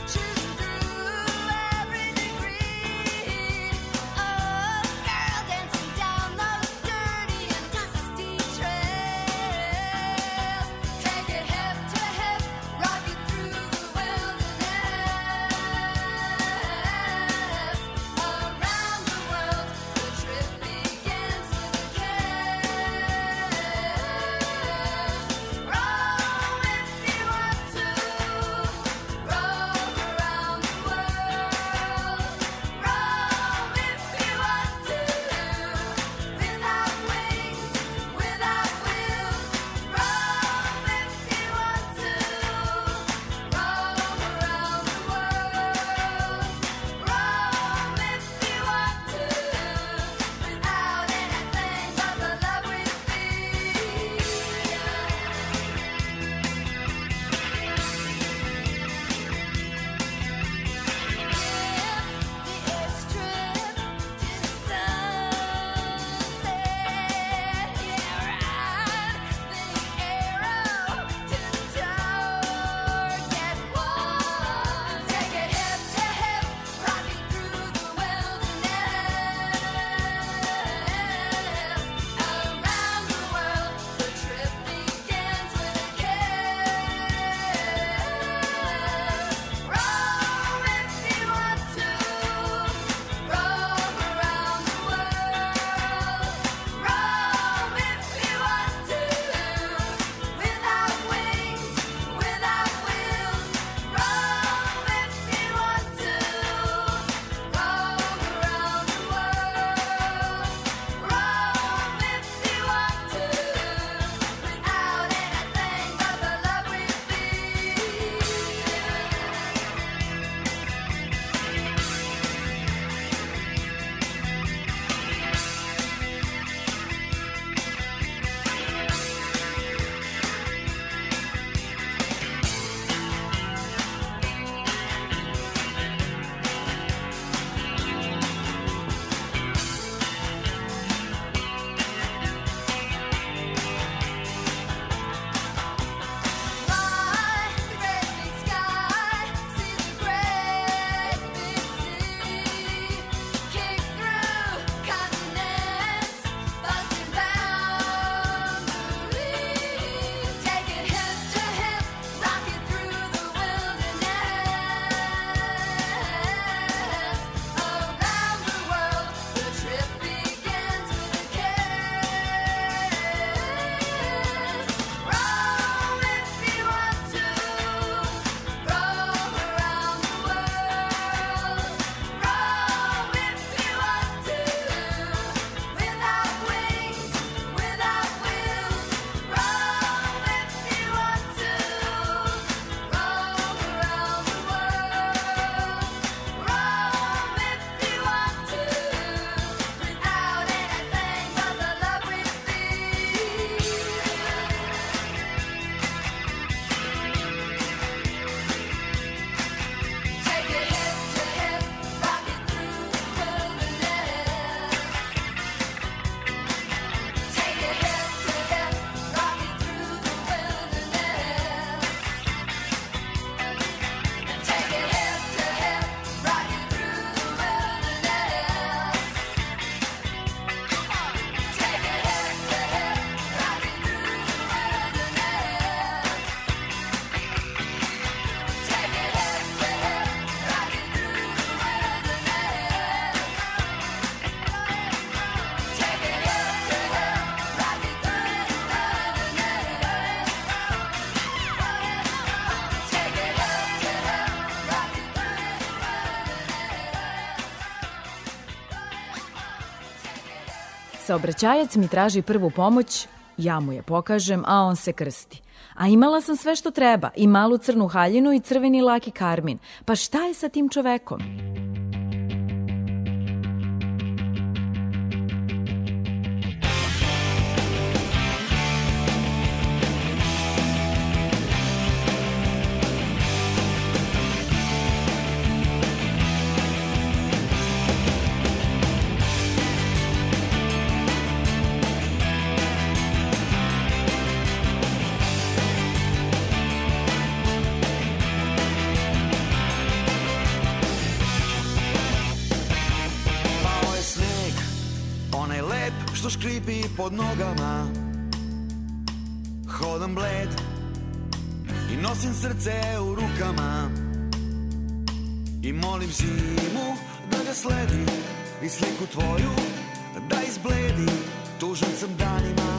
Girl Saobraćajac mi traži prvu pomoć, ja mu je pokažem, a on se krsti. A imala sam sve što treba, i malu crnu haljinu i crveni laki karmin. Pa šta je sa tim čovekom? što škripi pod nogama. Hodam bled i nosim srce u rukama i molim zimu da ga sledi i sliku tvoju da izbledi. Tužan sam danima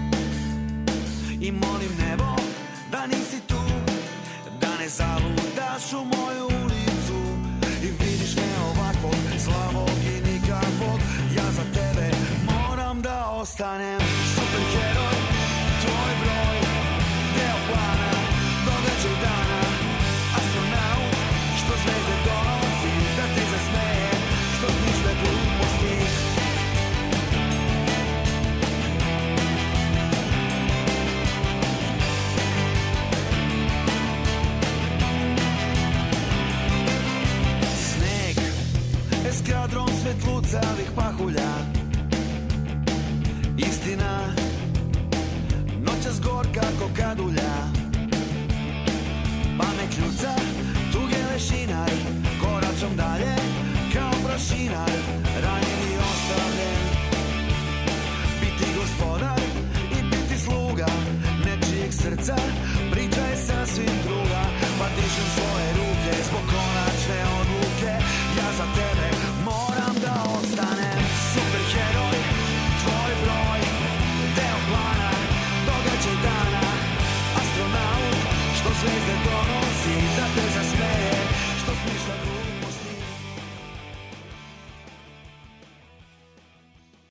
i molim nebo da nisi tu, da ne zalutaš u moju ulicu i vidiš me ovakvog, slabog i nikakvog. Ja za tebe moram da ostanem superheroj, tvoj broj, deo plana, događaj dana, astronaut što zvezde donosi, da te zasmeje, što smišlja gluposti. Sneg, eskadron svetlucavih pahulja, istina, noćas gorka ko kadulja, pamet ljuca, tuge lešina